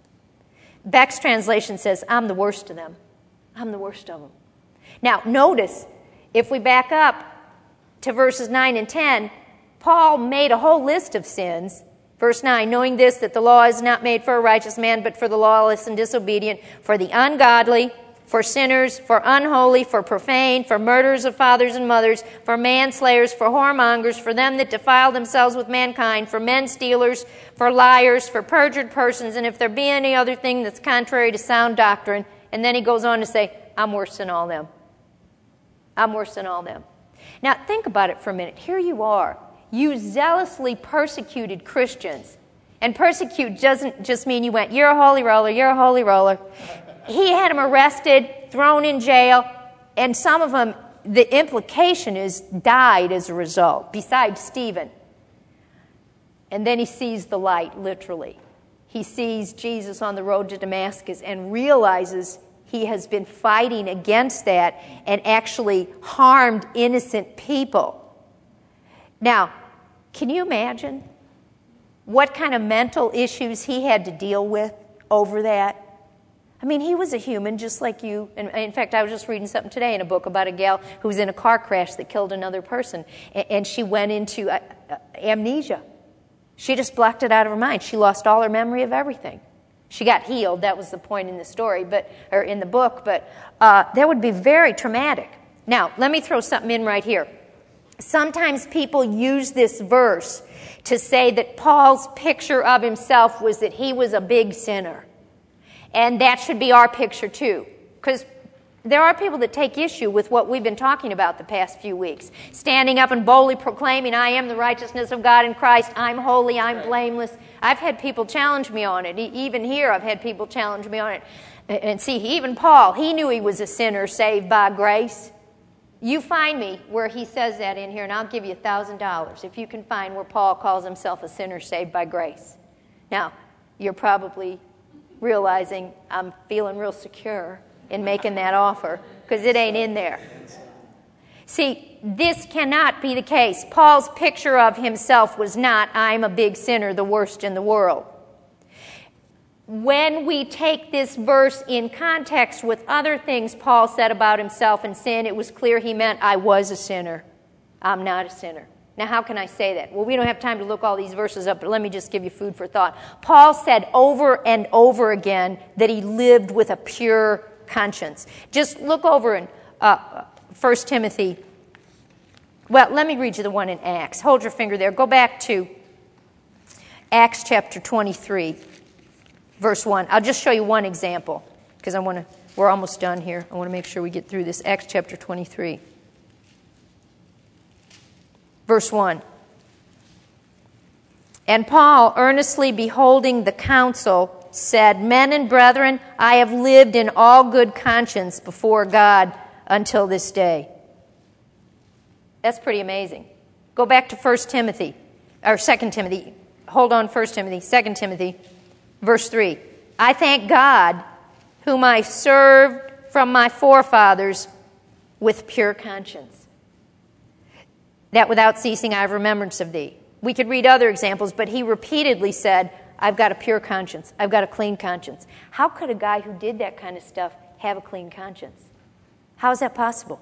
Beck's translation says, "I'm the worst of them. I'm the worst of them." Now, notice, if we back up to verses 9 and 10, Paul made a whole list of sins. Verse 9, "Knowing this, that the law is not made for a righteous man, but for the lawless and disobedient, for the ungodly, for sinners, for unholy, for profane, for murderers of fathers and mothers, for manslayers, for whoremongers, for them that defile themselves with mankind, for men stealers, for liars, for perjured persons, and if there be any other thing that's contrary to sound doctrine." And then he goes on to say, "I'm worse than all them. I'm worse than all them." Now, think about it for a minute. Here you are. You zealously persecuted Christians. And persecute doesn't just mean you went, "You're a holy roller, you're a holy roller." He had them arrested, thrown in jail, and some of them, the implication is, died as a result, besides Stephen. And then he sees the light, literally. He sees Jesus on the road to Damascus and realizes he has been fighting against that and actually harmed innocent people. Now, can you imagine what kind of mental issues he had to deal with over that? I mean, he was a human just like you. And in fact, I was just reading something today in a book about a gal who was in a car crash that killed another person. And she went into amnesia. She just blocked it out of her mind. She lost all her memory of everything. She got healed. That was the point in the story, or in the book. But that would be very traumatic. Now, let me throw something in right here. Sometimes people use this verse to say that Paul's picture of himself was that he was a big sinner. And that should be our picture too. Because there are people that take issue with what we've been talking about the past few weeks. Standing up and boldly proclaiming, "I am the righteousness of God in Christ. I'm holy. I'm blameless." I've had people challenge me on it. Even here, I've had people challenge me on it. And see, even Paul, he knew he was a sinner saved by grace. You find me where he says that in here, and I'll give you $1,000 if you can find where Paul calls himself a sinner saved by grace. Now, you're probably realizing I'm feeling real secure in making that offer because it ain't in there. See, this cannot be the case. Paul's picture of himself was not, "I'm a big sinner, the worst in the world." When we take this verse in context with other things Paul said about himself and sin, it was clear he meant, "I was a sinner. I'm not a sinner." Now, how can I say that? Well, we don't have time to look all these verses up, but let me just give you food for thought. Paul said over and over again that he lived with a pure conscience. Just look over in 1 Timothy. Well, let me read you the one in Acts. Hold your finger there. Go back to Acts chapter 23, verse 1. I'll just show you one example because we're almost done here. I want to make sure we get through this. Acts chapter 23. Verse 1. "And Paul, earnestly beholding the council, said, 'Men and brethren, I have lived in all good conscience before God until this day.'" That's pretty amazing. Go back to 1 Timothy, or 2 Timothy. Hold on, 1 Timothy, 2 Timothy, verse 3. "I thank God, whom I served from my forefathers with pure conscience. That without ceasing I have remembrance of thee. We could read other examples, but he repeatedly said, I've got a pure conscience. I've got a clean conscience. How could a guy who did that kind of stuff have a clean conscience? How is that possible?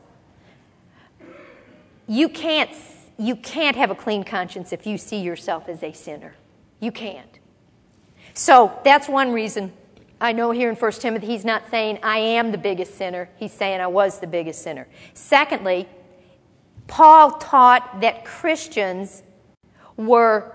You can't have a clean conscience if you see yourself as a sinner. You can't. So that's one reason I know here in 1 Timothy he's not saying I am the biggest sinner. He's saying I was the biggest sinner. Secondly, Paul taught that Christians were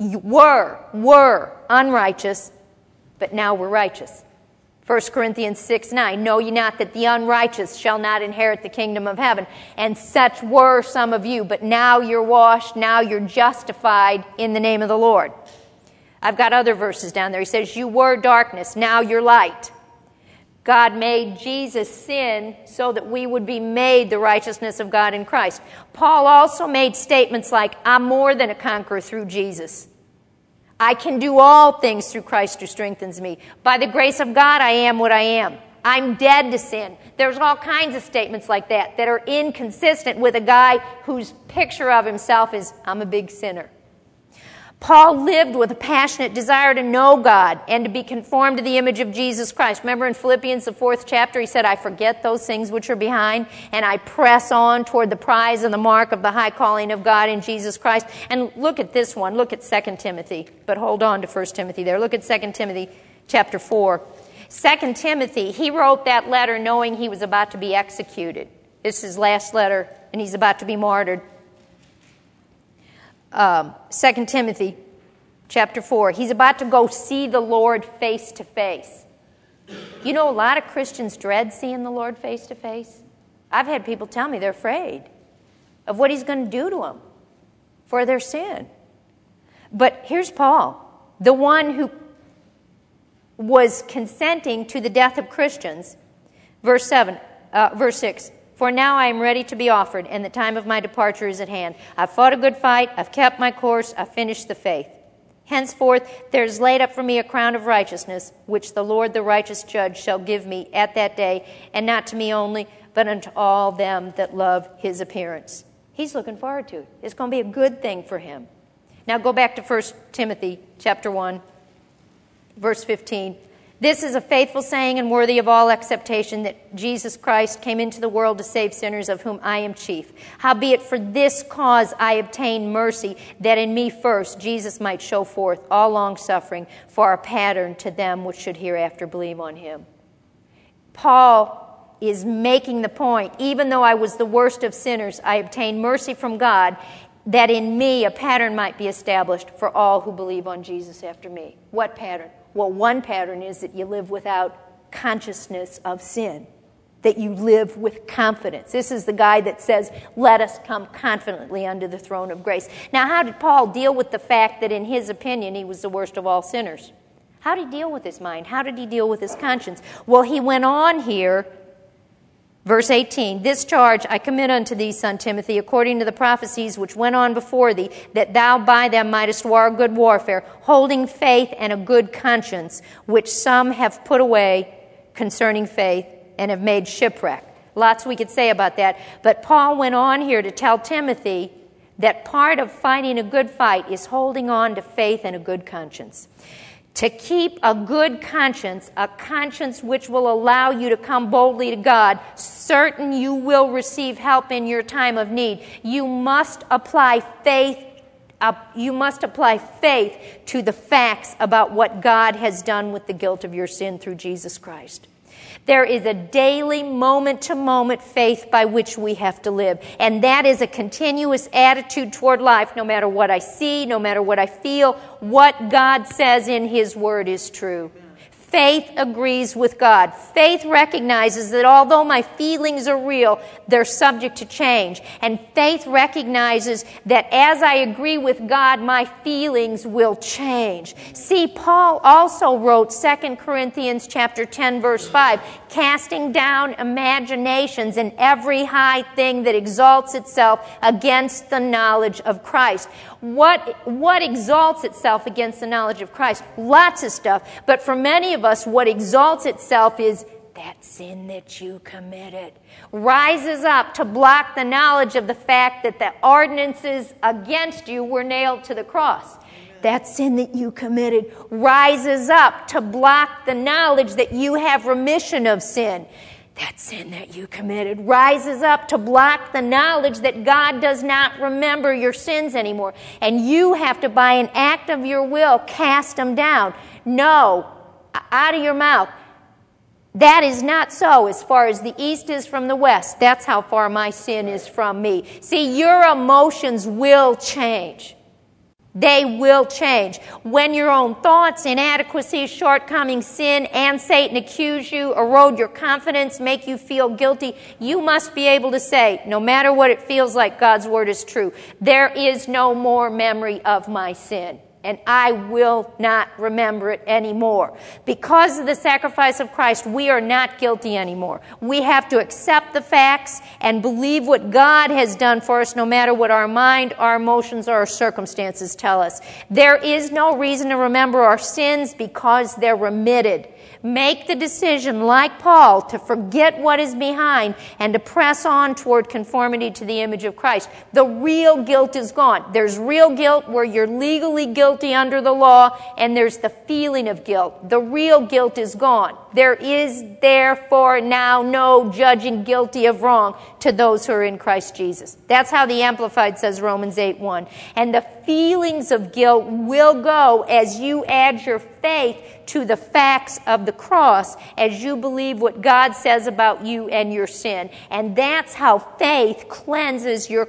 unrighteous, but now we're righteous. 1 Corinthians 6:9, know ye not that the unrighteous shall not inherit the kingdom of heaven? And such were some of you, but now you're washed, now you're justified in the name of the Lord. I've got other verses down there. He says, you were darkness, now you're light. God made Jesus sin so that we would be made the righteousness of God in Christ. Paul also made statements like, I'm more than a conqueror through Jesus. I can do all things through Christ who strengthens me. By the grace of God, I am what I am. I'm dead to sin. There's all kinds of statements like that are inconsistent with a guy whose picture of himself is, I'm a big sinner. Paul lived with a passionate desire to know God and to be conformed to the image of Jesus Christ. Remember in Philippians, the 4th chapter, he said, I forget those things which are behind, and I press on toward the prize and the mark of the high calling of God in Jesus Christ. And look at this one. Look at 2 Timothy. But hold on to 1 Timothy there. Look at 2 Timothy chapter 4. 2 Timothy, he wrote that letter knowing he was about to be executed. This is his last letter, and he's about to be martyred. 2 Timothy chapter 4. He's about to go see the Lord face to face. You know, a lot of Christians dread seeing the Lord face to face. I've had people tell me they're afraid of what he's going to do to them for their sin. But here's Paul, the one who was consenting to the death of Christians. Verse 6. For now I am ready to be offered, and the time of my departure is at hand. I've fought a good fight, I've kept my course, I've finished the faith. Henceforth there is laid up for me a crown of righteousness, which the Lord the righteous judge shall give me at that day, and not to me only, but unto all them that love his appearance. He's looking forward to it. It's going to be a good thing for him. Now go back to 1 Timothy chapter 1, verse 15. This is a faithful saying and worthy of all acceptation, that Jesus Christ came into the world to save sinners, of whom I am chief. Howbeit for this cause I obtained mercy, that in me first Jesus might show forth all longsuffering for a pattern to them which should hereafter believe on him. Paul is making the point, even though I was the worst of sinners, I obtained mercy from God, that in me a pattern might be established for all who believe on Jesus after me. What pattern? Well, one pattern is that you live without consciousness of sin, that you live with confidence. This is the guy that says, let us come confidently under the throne of grace. Now, how did Paul deal with the fact that in his opinion he was the worst of all sinners? How did he deal with his mind? How did he deal with his conscience? Well, he went on here, verse 18, this charge I commit unto thee, son Timothy, according to the prophecies which went on before thee, that thou by them mightest war a good warfare, holding faith and a good conscience, which some have put away concerning faith and have made shipwreck. Lots we could say about that. But Paul went on here to tell Timothy that part of fighting a good fight is holding on to faith and a good conscience. To keep a good conscience, a conscience which will allow you to come boldly to God, certain you will receive help in your time of need. You must apply faith. You must apply faith to the facts about what God has done with the guilt of your sin through Jesus Christ. There is a daily, moment-to-moment faith by which we have to live. And that is a continuous attitude toward life, no matter what I see, no matter what I feel. What God says in his word is true. Faith agrees with God. Faith recognizes that although my feelings are real, they're subject to change. And faith recognizes that as I agree with God, my feelings will change. See, Paul also wrote 2 Corinthians chapter 10, verse 5, casting down imaginations and every high thing that exalts itself against the knowledge of Christ. What exalts itself against the knowledge of Christ? Lots of stuff. But for many of us, what exalts itself is that sin that you committed. Rises up to block the knowledge of the fact that the ordinances against you were nailed to the cross. That sin that you committed rises up to block the knowledge that you have remission of sin. That sin that you committed rises up to block the knowledge that God does not remember your sins anymore. And you have to, by an act of your will, cast them down. No, out of your mouth. That is not so. As far as the east is from the west, that's how far my sin is from me. See, your emotions will change. They will change. When your own thoughts, inadequacies, shortcomings, sin, and Satan accuse you, erode your confidence, make you feel guilty, you must be able to say, no matter what it feels like, God's word is true. There is no more memory of my sin, and I will not remember it anymore. Because of the sacrifice of Christ, we are not guilty anymore. We have to accept the facts and believe what God has done for us, no matter what our mind, our emotions, or our circumstances tell us. There is no reason to remember our sins because they're remitted. Make the decision, like Paul, to forget what is behind and to press on toward conformity to the image of Christ. The real guilt is gone. There's real guilt where you're legally guilty under the law, and there's the feeling of guilt. The real guilt is gone. There is therefore now no judging guilty of wrong to those who are in Christ Jesus. That's how the Amplified says Romans 8:1. And the feelings of guilt will go as you add your faith to the facts of the cross, as you believe what God says about you and your sin. And that's how faith cleanses your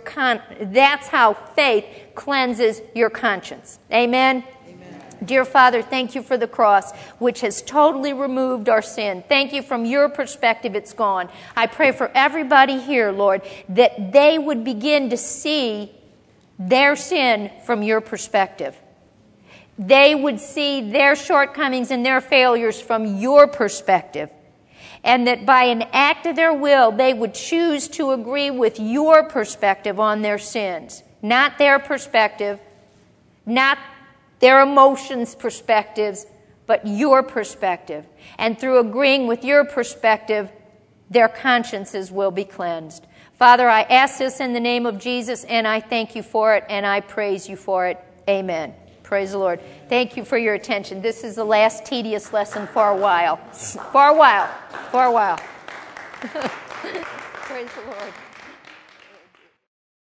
conscience. Amen? Dear Father, thank you for the cross, which has totally removed our sin. Thank you from your perspective, it's gone. I pray for everybody here, Lord, that they would begin to see their sin from your perspective. They would see their shortcomings and their failures from your perspective. And that by an act of their will, they would choose to agree with your perspective on their sins. Not their perspective, not their emotions' perspectives, but your perspective. And through agreeing with your perspective, their consciences will be cleansed. Father, I ask this in the name of Jesus, and I thank you for it, and I praise you for it. Amen. Praise the Lord. Thank you for your attention. This is the last tedious lesson for a while. For a while. Praise the Lord.